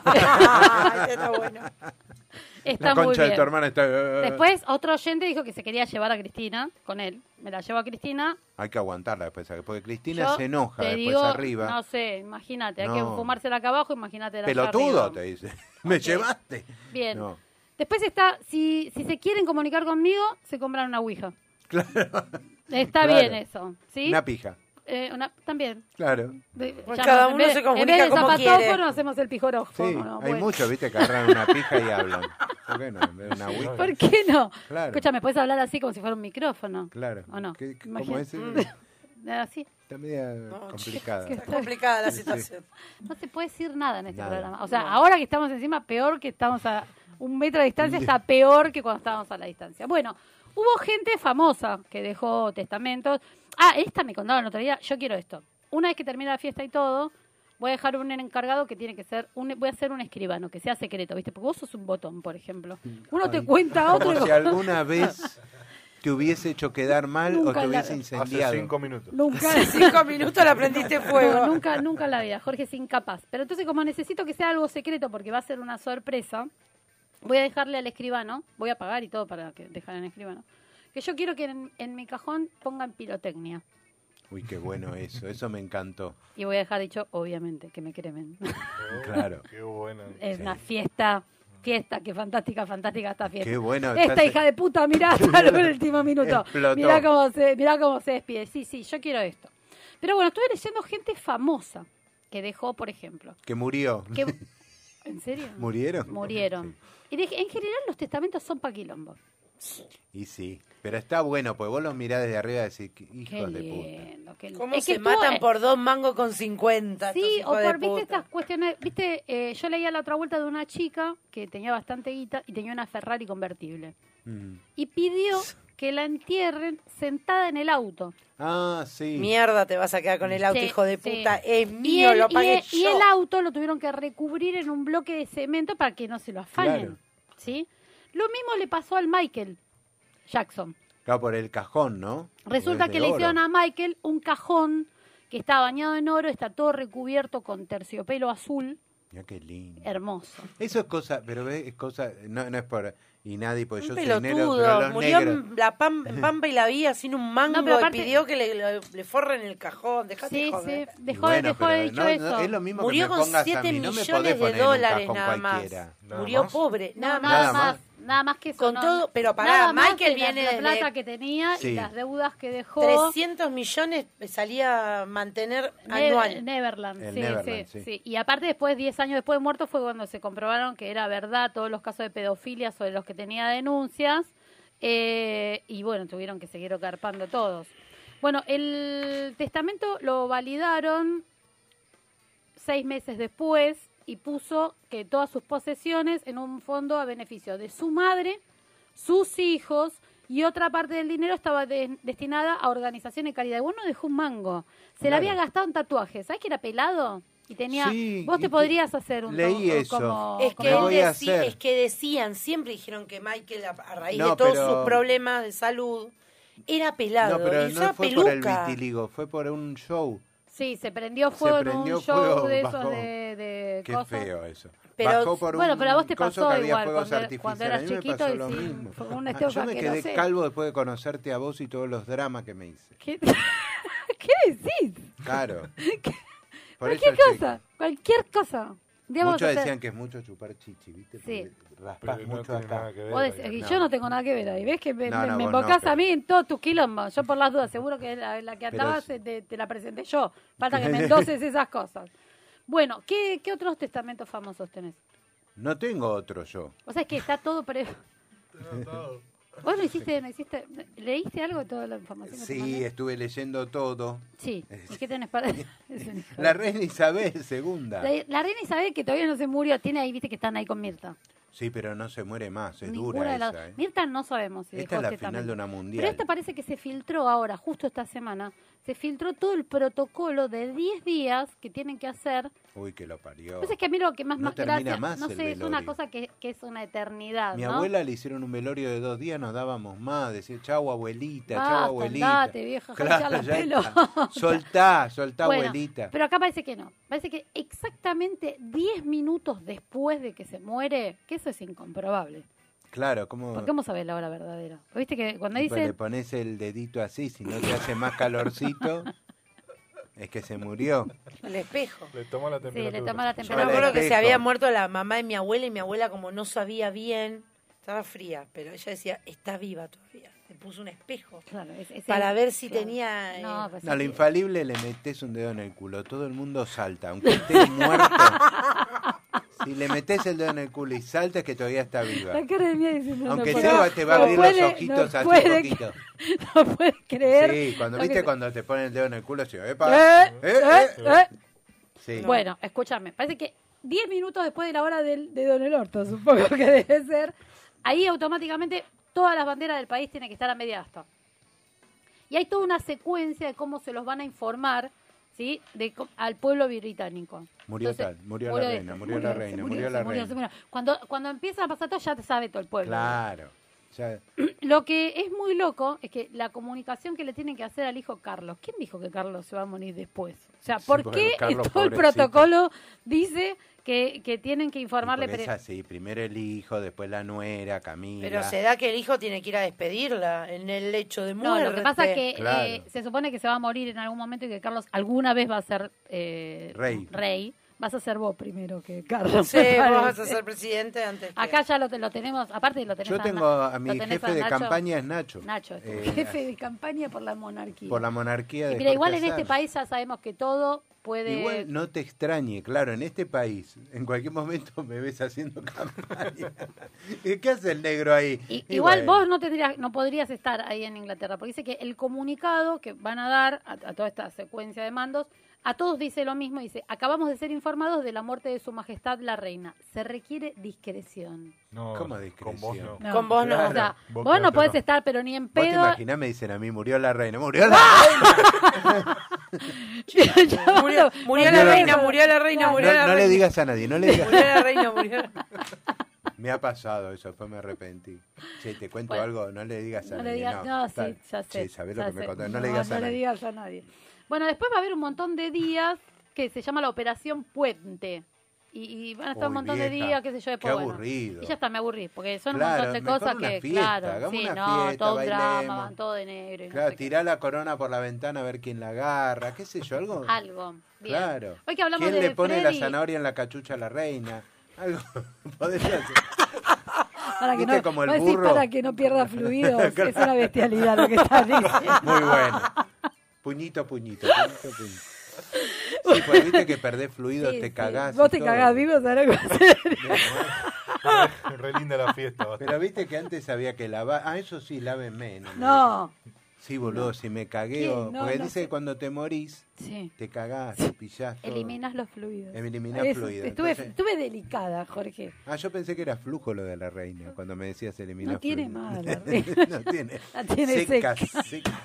Está bueno. Está La muy concha de bien. tu hermana está... Después, otro oyente dijo que se quería llevar a Cristina con él. Me la llevo a Cristina. Hay que aguantarla después, porque Cristina Yo se enoja te después digo, arriba. No sé, imagínate, hay que No. fumársela acá abajo, imagínate la allá Pelotudo, arriba. te dice. ¿Me llevaste? Bien. No. Después está, si se quieren comunicar conmigo, se compran una ouija. Claro. Está Claro. bien eso, ¿sí? Una pija. También. Claro. Pues Ya cada no, en uno vez- se En comunica vez de como zapatófono quiere. hacemos el pijorófono. Sí, ¿no? hay Bueno. muchos, viste, que agarran una pija y hablan. ¿Por qué no? En vez de una ouija. ¿Por qué no? Claro. Escúchame, puedes hablar así como si fuera un micrófono. Claro. ¿O no? ¿Cómo Imagina- es? Así. Está media complicada. Está complicada la situación. No se puede decir nada en este Nada. programa. O sea, ahora que estamos encima, peor que estamos a 1 metro de distancia, está peor que cuando estábamos a la distancia. Bueno, hubo gente famosa que dejó testamentos. Esta me contaron el otro día, yo quiero esto. Una vez que termine la fiesta y todo, voy a dejar un encargado que tiene que ser, voy a hacer un escribano, que sea secreto, ¿viste? Porque vos sos un botón, por ejemplo. Uno te cuenta a otro y Como vos- si alguna vez te hubiese hecho quedar mal Nunca o te la- hubiese Hace incendiado. 5 minutos. Nunca. Hace 5 minutos la prendiste fuego. No, nunca en la vida. Jorge es incapaz. Pero entonces, como necesito que sea algo secreto porque va a ser una sorpresa, voy a dejarle al escribano, voy a pagar y todo para que dejar al escribano, que yo quiero que en mi cajón pongan pirotecnia. Uy, qué bueno eso me encantó. Y voy a dejar dicho, obviamente, que me cremen. Claro. Qué buena. Es una fiesta, qué fantástica esta fiesta. Qué bueno. Esta estás- hija de puta, mirá hasta el último minuto. Explotó. Mirá cómo se despide. Sí, yo quiero esto. Pero bueno, estuve leyendo gente famosa que dejó, por ejemplo. Que murió. Que, ¿En serio? ¿Murieron? Murieron. Y en general los testamentos son pa' quilombo. Y sí, pero está bueno, porque vos los mirás desde arriba y decís, Qué hijos de puta. lindo, qué lindo. ¿Cómo Es que se estuvo, matan por 2 mangos con 50? Sí, estos o hijos de por, viste, puta? estas cuestiones, yo leía la otra vuelta de una chica que tenía bastante guita y tenía una Ferrari convertible. Mm. Y pidió que la entierren sentada en el auto. Ah, sí. Mierda, te vas a quedar con el auto, Sí, hijo de sí. puta. Es Y mío, lo pagué y yo. el auto lo tuvieron que recubrir en un bloque de cemento para que no se lo afanen. Claro. ¿Sí? Lo mismo le pasó al Michael Jackson. Claro, por el cajón, ¿no? Resulta Es de que le oro. hicieron a Michael un cajón que está bañado en oro, está todo recubierto con terciopelo azul, Mirá qué lindo. hermoso. Eso es cosa, pero ves, es cosa, no es por, y nadie, porque Un yo soy negro, pero pelotudo. los Murió negros, en Pampa y la Vía sin un mango No, pero aparte- y pidió que le forren el cajón. Dejate Sí, joder. sí, y dejó, bueno, dejó de pero dicho no, eso. es lo mismo Murió que me con pongas 7 a mí, no me millones podés de poner en un dólares cajón nada más. cualquiera. Nada Murió más. pobre, No, nada nada más. más. Nada más que eso. Con no. todo, pero pará, Nada más Michael que viene la de- plata que tenía Sí. y las deudas que dejó. 300 millones salía a mantener anual. Neverland, El sí, Neverland, sí, sí. sí. Y aparte después, 10 años después de muerto, fue cuando se comprobaron que era verdad todos los casos de pedofilia sobre los que tenía denuncias. Y bueno, tuvieron que seguir ocarpando todos. Bueno, el testamento lo validaron 6 meses después y puso que todas sus posesiones en un fondo a beneficio de su madre, sus hijos y otra parte del dinero estaba destinada a organizaciones de caridad. Y bueno, dejó un mango. Se la Claro. había gastado en tatuajes. ¿Sabes que era pelado? Y tenía... Sí, vos y te podrías hacer un... leí como- eso. como- Es que, Me él voy a hacer. es que decían, siempre dijeron que Michael, a raíz No, de todos pero- sus problemas de salud, era pelado. No, pero y no usaba fue por el peluca. vitiligo, fue por un show. Sí, se prendió fuego en prendió un show fuego, de esos bajó. de Qué cosas. feo eso. Pero- Bajó por Bueno, un pero a vos te coso pasó que había igual fuegos cuando artificiales. eras A mí me chiquito pasó y lo sí, mismo. fue un Ah, esteo yo me que quedé no sé. calvo después de conocerte a vos y todos los dramas que me hice. ¿Qué, ¿Qué decís? Claro. Por eso Cualquier estoy- cosa, cualquier cosa. Digamos, Muchos o sea, decían que es mucho chupar chichi, ¿viste? Sí. Porque raspas Pero no mucho tiene acá. nada que ver. vos decís- y yo no tengo nada que ver ahí. ¿Ves que me No, no, vos invocás no, a mí pero- en todos tus quilombos? Yo por las dudas, seguro que la que Pero andabas es- te la presenté yo. Falta que me endoses esas cosas. Bueno, ¿qué otros testamentos famosos tenés? No tengo otro yo. O sea, es que está todo ¿Vos no hiciste, leíste algo de toda la información que te Sí, mandé? estuve leyendo todo. Sí. ¿Y qué tenés para...? La reina Isabel II. La reina Isabel, que todavía no se murió, tiene ahí, viste que están ahí con Mirta. Sí, pero no se muere más, es Ninguna dura de las- esa. ¿eh? Mirta no sabemos si Esta dejó es la testamento. final de una mundial. Pero esta parece que se filtró ahora, justo esta semana, se filtró todo el protocolo de 10 días que tienen que hacer Uy, que lo parió. Entonces que a mí lo que más, No más termina gracia, más no el sé, es una velorio. cosa que es una eternidad, Mi ¿no? abuela le hicieron un velorio de 2 días, nos dábamos más, decía, chau abuelita, Basta, chau abuelita. andate, vieja, jalá la ya pelota. está. Soltá, Bueno, abuelita. pero acá parece que no. Parece que exactamente 10 minutos después de que se muere, que eso es incomprobable. Claro, ¿cómo? ¿Por qué vamos a ver la hora verdadera? Viste que cuando Pues le dicen... pones el dedito así, si no te hace más calorcito, es que se murió. El espejo. Le tomó la Sí, temperatura. le toma la Yo me temperatura. acuerdo que se espejo. había muerto la mamá de mi abuela y mi abuela como no sabía bien, estaba fría, pero ella decía, está viva todavía. Le puso un espejo Claro, para ver si claro. tenía... No, pues No, sí. lo infalible le metes un dedo en el culo, todo el mundo salta, aunque esté muerto. Si le metes el dedo en el culo y salta es que todavía está viva. La cara de mía diciendo, Aunque no, sea, te va a abrir los ojitos no así puede, poquito. No puedes creer. Sí, cuando lo viste que- cuando te ponen el dedo en el culo, así, ¡epa! Eh. Sí. Bueno, escúchame, parece que 10 minutos después de la hora de Don el Orto, supongo que debe ser, ahí automáticamente todas las banderas del país tienen que estar a media asta. Y hay toda una secuencia de cómo se los van a informar, ¿sí? Al pueblo británico. Murió Entonces, tal, murió la reina, murió la reina, murió la reina. Cuando empieza a pasar todo, ya te sabe todo el pueblo. Claro. Ya, Lo que es muy loco es que la comunicación que le tienen que hacer al hijo Carlos. ¿Quién dijo que Carlos se va a morir después? O sea, Sí, ¿por bueno, qué Carlos, todo el pobrecito. protocolo dice que tienen que informarle? porque es así, primero el hijo, después la nuera, Camila. Pero se da que el hijo tiene que ir a despedirla en el lecho de No, muerte. lo que pasa es que Claro. se supone que se va a morir en algún momento y que Carlos alguna vez va a ser Rey. Vas a ser vos primero que Carlos. Sí, me vos vas parece. a ser presidente antes que... Acá ya lo tenemos, aparte lo tenés Yo tengo a mi lo tenés jefe de Nacho. campaña es Nacho. Nacho, es tu Eh, jefe de campaña por la monarquía. Por la monarquía de Mira, igual Jorge en este Azar. país ya sabemos que todo puede... Igual no te extrañe, claro, en este país, en cualquier momento me ves haciendo campaña. ¿Y qué hace el negro ahí? Y Igual bueno, vos no podrías estar ahí en Inglaterra, porque dice que el comunicado que van a dar a toda esta secuencia de mandos, a todos dice lo mismo, dice, acabamos de ser informados de la muerte de su majestad la reina. Se requiere discreción. No, ¿Cómo con vos discreción? no. Con vos no. O sea, Claro. vos Vos no podés quedate, no. estar, pero ni en Vos te pedo. imaginás, me dicen a mí, murió la reina, murió la reina. Murió la reina, murió la reina, murió la No, no le reina. digas a nadie, no le digas. Murió la reina, murió. Me ha pasado eso, después me arrepentí. Che, te cuento Bueno, algo, no le digas a No nadie. le digas, no, sí, tal. ya sé. Sí, ¿sabés lo ya que me sé. contaste? No le digas a No le nadie. digas a nadie. Bueno, después va a haber un montón de días que se llama la Operación Puente. Y van a estar un Uy, montón de vieja, días, qué sé yo, después, qué bueno. aburrido. Y ya está, me aburrí, porque son Claro, un montón de mejor cosas una que, fiesta, claro, hagamos sí, una no, fiesta, todo un drama, bailemos. van todo de negro. Y no Claro, sé qué. tirá la corona por la ventana a ver quién la agarra, qué sé yo, algo. Algo, bien. Claro. Hoy que hablamos ¿Quién de le pone Freddy, la zanahoria en la cachucha a la reina? Algo podría ser. para que ¿Viste no, como el vos decís burro? para que no pierda fluidos, es una bestialidad lo que estás diciendo. Muy bueno. Puñito, puñito, puñito, puñito. Sí, pues viste que perdés fluido, Sí, te sí. cagás. Vos y te todo. cagás vivo, ¿sabés lo que vas a hacer? Re linda la fiesta. va a Pero estar. viste que antes había que lavar. Ah, eso sí, laven menos. No. Sí, boludo, si me cagué. ¿Qué? No, Porque no dice sé. que cuando te morís, Sí. te cagás, te pillás. todo. Eliminas los fluidos. Eliminás Eso, fluidos. Estuve, Entonces- estuve delicada, Jorge. Ah, yo pensé que era flujo lo de la reina, cuando me decías eliminar No tiene fluidos. más la reina. No tiene. La tiene seca. seca.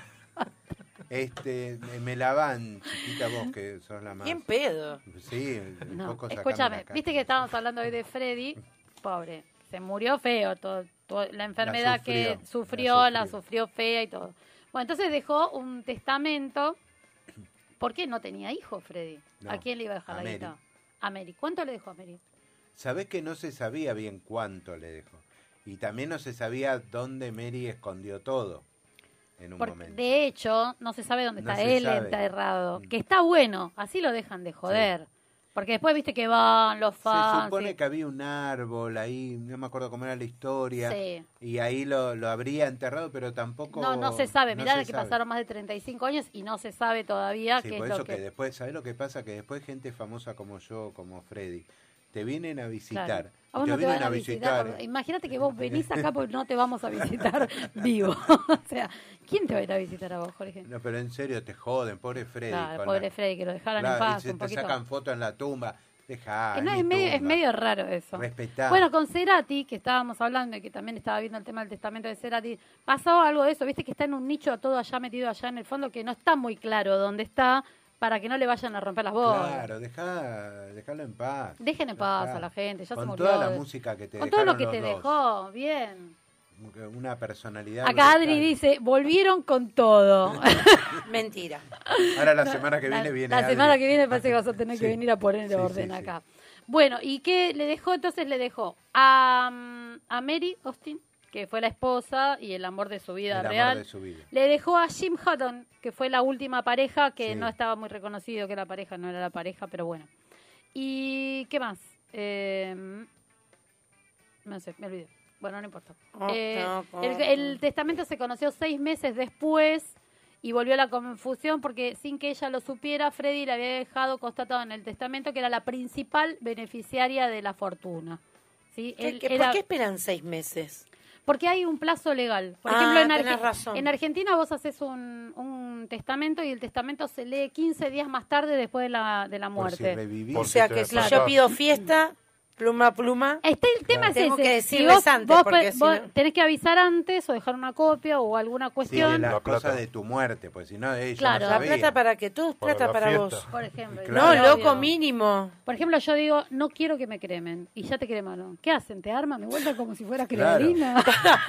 Me lavan, chiquita vos, que sos la más... Bien pedo. Sí, un No, poco sacame escúchame, la cara. viste que estábamos hablando hoy de Freddy, pobre, se murió feo, la enfermedad que sufrió, la sufrió fea y todo. Bueno, entonces dejó un testamento, ¿por qué no tenía hijos Freddy? No, ¿A quién le iba a dejar a la Mary. guita? A Mary. ¿Cuánto le dejó a Mary? Sabés que no se sabía bien cuánto le dejó. Y también no se sabía dónde Mary escondió todo en un Porque, momento. de hecho, no se sabe dónde No está se él sabe. enterrado. Mm. Que está bueno, así lo dejan de joder. Porque después viste que van los Se fans. supone y- que había un árbol ahí, no me acuerdo cómo era la historia, Sí. y ahí lo habría enterrado, pero tampoco... No se sabe. no Mirá se que sabe. pasaron más de 35 años y no se sabe todavía Sí, qué por es eso lo que que... después, ¿sabés lo que pasa? Que después gente famosa como yo, como Freddy, te vienen a visitar. Claro. y A vos no te vienen van a visitar. Imagínate que vos venís acá porque no te vamos a visitar vivo. O sea, ¿quién te va a ir a visitar a vos, Jorge? No, pero en serio, te joden, pobre Freddy. Claro, con pobre la- Freddy, que lo dejaran Claro, en paz y se un te poquito. sacan fotos en la tumba. Dejá, No, mi es tumba. medio raro eso. Respetá. Bueno, con Cerati, que estábamos hablando y que también estaba viendo el tema del testamento de Cerati, pasó algo de eso, viste que está en un nicho todo allá metido allá en el fondo, que no está muy claro dónde está, para que no le vayan a romper las bolas. Claro, dejalo en paz. Dejen en paz Dejá. a la gente, ya Con se murió. toda la música que te Con todo lo dejaron que te los dos. dejó, bien. Una personalidad Acá Adri brutal. dice, volvieron con todo. Mentira. Ahora la semana que viene viene La Adri. semana que viene parece que vas a tener que Sí. venir a poner Sí, orden sí, sí. acá. Bueno, ¿y qué le dejó? Entonces le dejó a Mary Austin, que fue la esposa y el amor de su vida El amor real. de su vida. Le dejó a Jim Hutton, que fue la última pareja, que Sí. no estaba muy reconocido que la pareja no era la pareja, pero bueno. ¿Y qué más? No sé, me olvidé. Bueno, no importa. El testamento se conoció 6 meses después y volvió a la confusión porque sin que ella lo supiera, Freddie le había dejado constatado en el testamento que era la principal beneficiaria de la fortuna. ¿Sí? Él ¿Por era- qué esperan 6 meses? Porque hay un plazo legal. Por Ah, ejemplo, tenés razón. en Argentina vos haces un testamento y el testamento se lee 15 días más tarde después de la Por si muerte. revivís. O sea que si yo pido fiesta, pluma, El tema es Tengo ese. que Si decirles vos, antes, vos porque si vos no- tenés que avisar antes o dejar una copia o alguna Sí, de cuestión. las La plata. cosas de tu muerte, pues si no, ellos Claro. no ¿La sabían. plata para qué? Todo es Para plata la para fiesta. vos. Por ejemplo. Claro. No, Obvio. loco, mínimo. Por ejemplo, yo digo, no quiero que me cremen. Y ya te cremaron. ¿Qué hacen? ¿Te arman? ¿Me vuelven como si fuera Claro. creolina?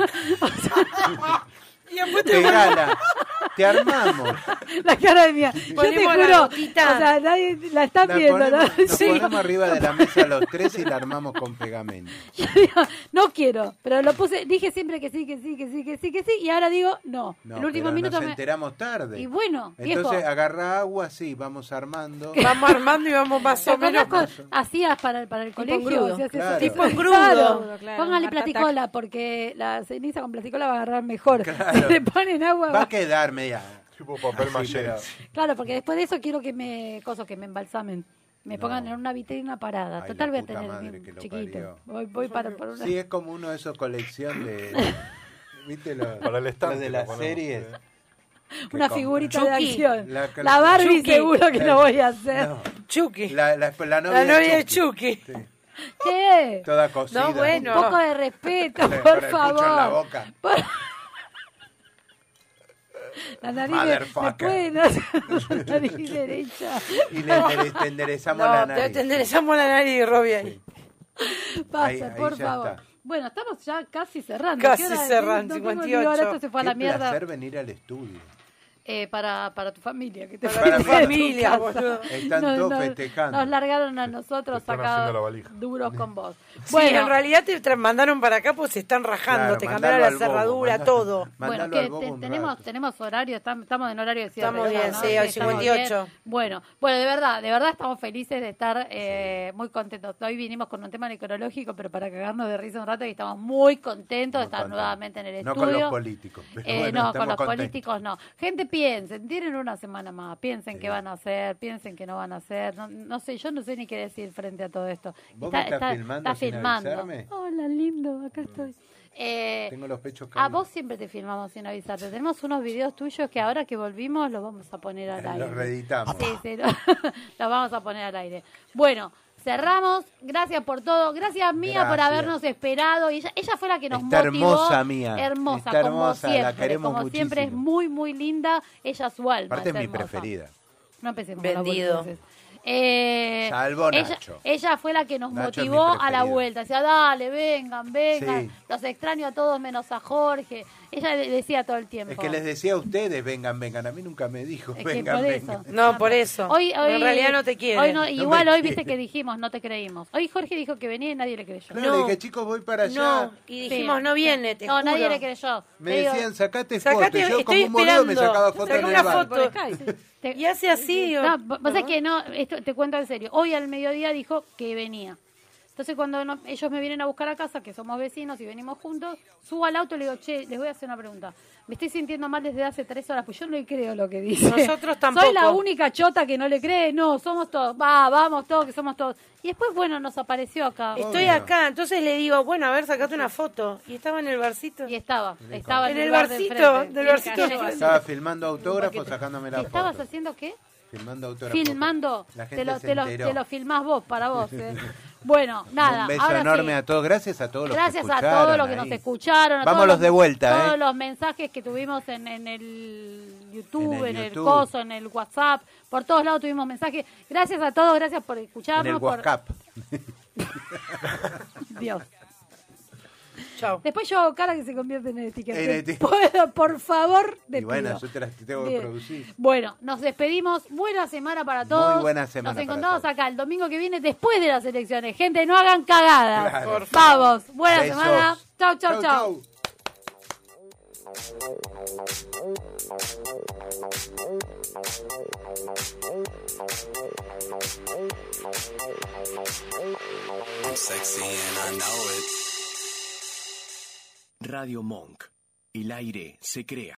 Y después Pegala, te armamos. La cara de mía. Yo te Ponemos la juro. gotita. O sea, nadie la está La viendo, ¿no? ponemos, nos Sí. ponemos arriba de la mesa los tres y la armamos con pegamento. Yo digo, no quiero, pero lo puse, dije siempre que sí, que sí, que sí, que sí, que sí, y ahora digo no. No, el último pero minuto nos me... enteramos tarde. Y bueno, viejo, Entonces agarra agua, sí, vamos armando. Vamos armando y vamos más o ¿te acordás menos. hacías para el colegio? engrudo. Hacías eso, Claro. Tipo engrudo. Claro. Claro, Póngale Art Attack. platicola, porque la ceniza con platicola va a agarrar mejor. Claro. Le ponen agua. Va a quedar media. Tipo papel así, maché. pero- Claro, porque después de eso quiero que me embalsamen. Me pongan en una vitrina parada. Ay, Total la voy a puta tener madre bien que lo chiquito. parió. Voy para por una... Sí, es como uno de esos colección de. ¿Viste los, Para el estante los de lo las ponemos, series? sí. una que figurita de Chucky. acción. La- La Barbie Chucky. seguro que no voy a hacer. No, Chucky. la novia, La novia de Chucky. Sí, ¿Qué? toda cocida. No, bueno. Un poco de respeto, Con el por pucho en la favor. boca. La nariz Motherfucker. puede no la nariz derecha. Y te enderezamos la No, nariz. te enderezamos la nariz, Robbie. ahí. Pasa, Ahí por ya favor. está. Bueno, estamos ya casi cerrando. Casi ¿Qué hora? cerrando, No tengo ni 58. hora, esto se fue a la Qué mierda. placer venir al estudio. Para tu familia. Que te Para fuiste mi a tu familia, casa. boludo. Están todos festejando. Nos largaron a nosotros Te están haciendo la sacados valija. duros con vos. Sí, Bueno, en realidad te mandaron para acá pues se están rajando, Claro, te mandalo cambiaron la al bobo, cerradura, mandalo- todo. bueno, mandalo que al bobo un rato. tenemos horario, estamos en horario de cierre. Estamos ya, bien, ¿no? sí, hoy estamos 58. bien. Bueno, de verdad estamos felices de estar muy contentos. Hoy vinimos con un tema necrológico, pero para cagarnos de risa un rato y estamos muy contentos de Muy estar contento. nuevamente en el No estudio. con los políticos. pero bueno, No, con estamos los contentos. políticos no. Gente, piensen, tienen una semana más, piensen Sí. qué van a hacer, piensen qué no van a hacer. No sé, yo no sé ni qué decir frente a todo esto. ¿Vos me estás filmando está sin filmando. avisarme? Hola, lindo, acá estoy. Tengo los pechos A caídos. vos siempre te filmamos sin avisarte. Tenemos unos videos tuyos que ahora que volvimos los vamos a poner al aire. Los reeditamos. Sí, los vamos a poner al aire. Bueno, cerramos. Gracias por todo. Gracias, Mía, por Gracias. habernos esperado. Y ella fue la que nos Está motivó. hermosa, Mía. Hermosa, Está como hermosa, la siempre. queremos Como siempre, es muchísimo. muy, muy linda. Ella, su alma. Aparte es mi hermosa. preferida. No empecemos Vendido. con las boludeces. Salvo ella, Nacho. ella fue la que nos Nacho es mi motivó a la preferido. vuelta. Decía, dale, vengan. Sí. Los extraño a todos menos a Jorge. Ella le decía todo el tiempo. Es que les decía a ustedes, vengan. A mí nunca me dijo, Es que vengan, por eso. vengan. No, por eso. Hoy, en realidad no te quiere. Hoy no, igual me hoy quiere. viste que dijimos, no te creímos. Hoy Jorge dijo que venía y nadie le creyó. Claro, No. le dije, chicos, voy para allá. No, y dijimos, Sí. no viene, te No, juro. nadie le creyó. Me Te digo, decían, sacate Sacate, foto. Y yo estoy como un boludo me esperando. sacaba foto Saca en el una bar. foto. por Skype. Te- Y hace así. No, pasa es que no, esto te cuento en serio. Hoy al mediodía dijo que venía. Entonces cuando ellos me vienen a buscar a casa, que somos vecinos y venimos juntos, subo al auto y le digo, che, les voy a hacer una pregunta. Me estoy sintiendo mal desde hace 3 horas, pues yo no le creo lo que dice. Nosotros tampoco. Soy la única chota que no le cree, no, somos todos, vamos todos, que somos todos. Y después, bueno, nos apareció acá. Estoy Obvio. acá, entonces le digo, bueno, a ver, sacate una foto. Y estaba en el barcito. Y estaba En en el lugar barcito, enfrente. del Y barcito cayó. de frente. Estaba filmando autógrafos, sacándome la ¿Qué estabas foto. haciendo qué? Filmando autógrafos. Filmando, La te gente lo, se te lo, enteró. te lo filmás vos, para vos. Bueno, nada. Un beso ahora enorme sí. a todos. Gracias a todos los que Gracias escucharon. a todos los que ahí. nos escucharon. A Vámonos todos los- de vuelta, Todos ¿eh? los mensajes que tuvimos en el YouTube, En el en YouTube. el coso, en el WhatsApp. Por todos lados tuvimos mensajes. Gracias a todos, gracias por En escucharnos. el por... WhatsApp. Dios. Chao. Después yo hago cara que se convierte en etiqueta. En eti- Puedo, por favor, Y despido. bueno, yo te las tengo que Bien. producir. Bueno, nos despedimos. Buena semana para todos. Muy buena semana Nos para encontramos todos. acá el domingo que viene después de las elecciones. Gente, no hagan cagadas. Claro. Por favor. Vamos. Buena Besos. semana. Chau, chau, chau. I'm sexy and I know it. Radio Monk. El aire se crea.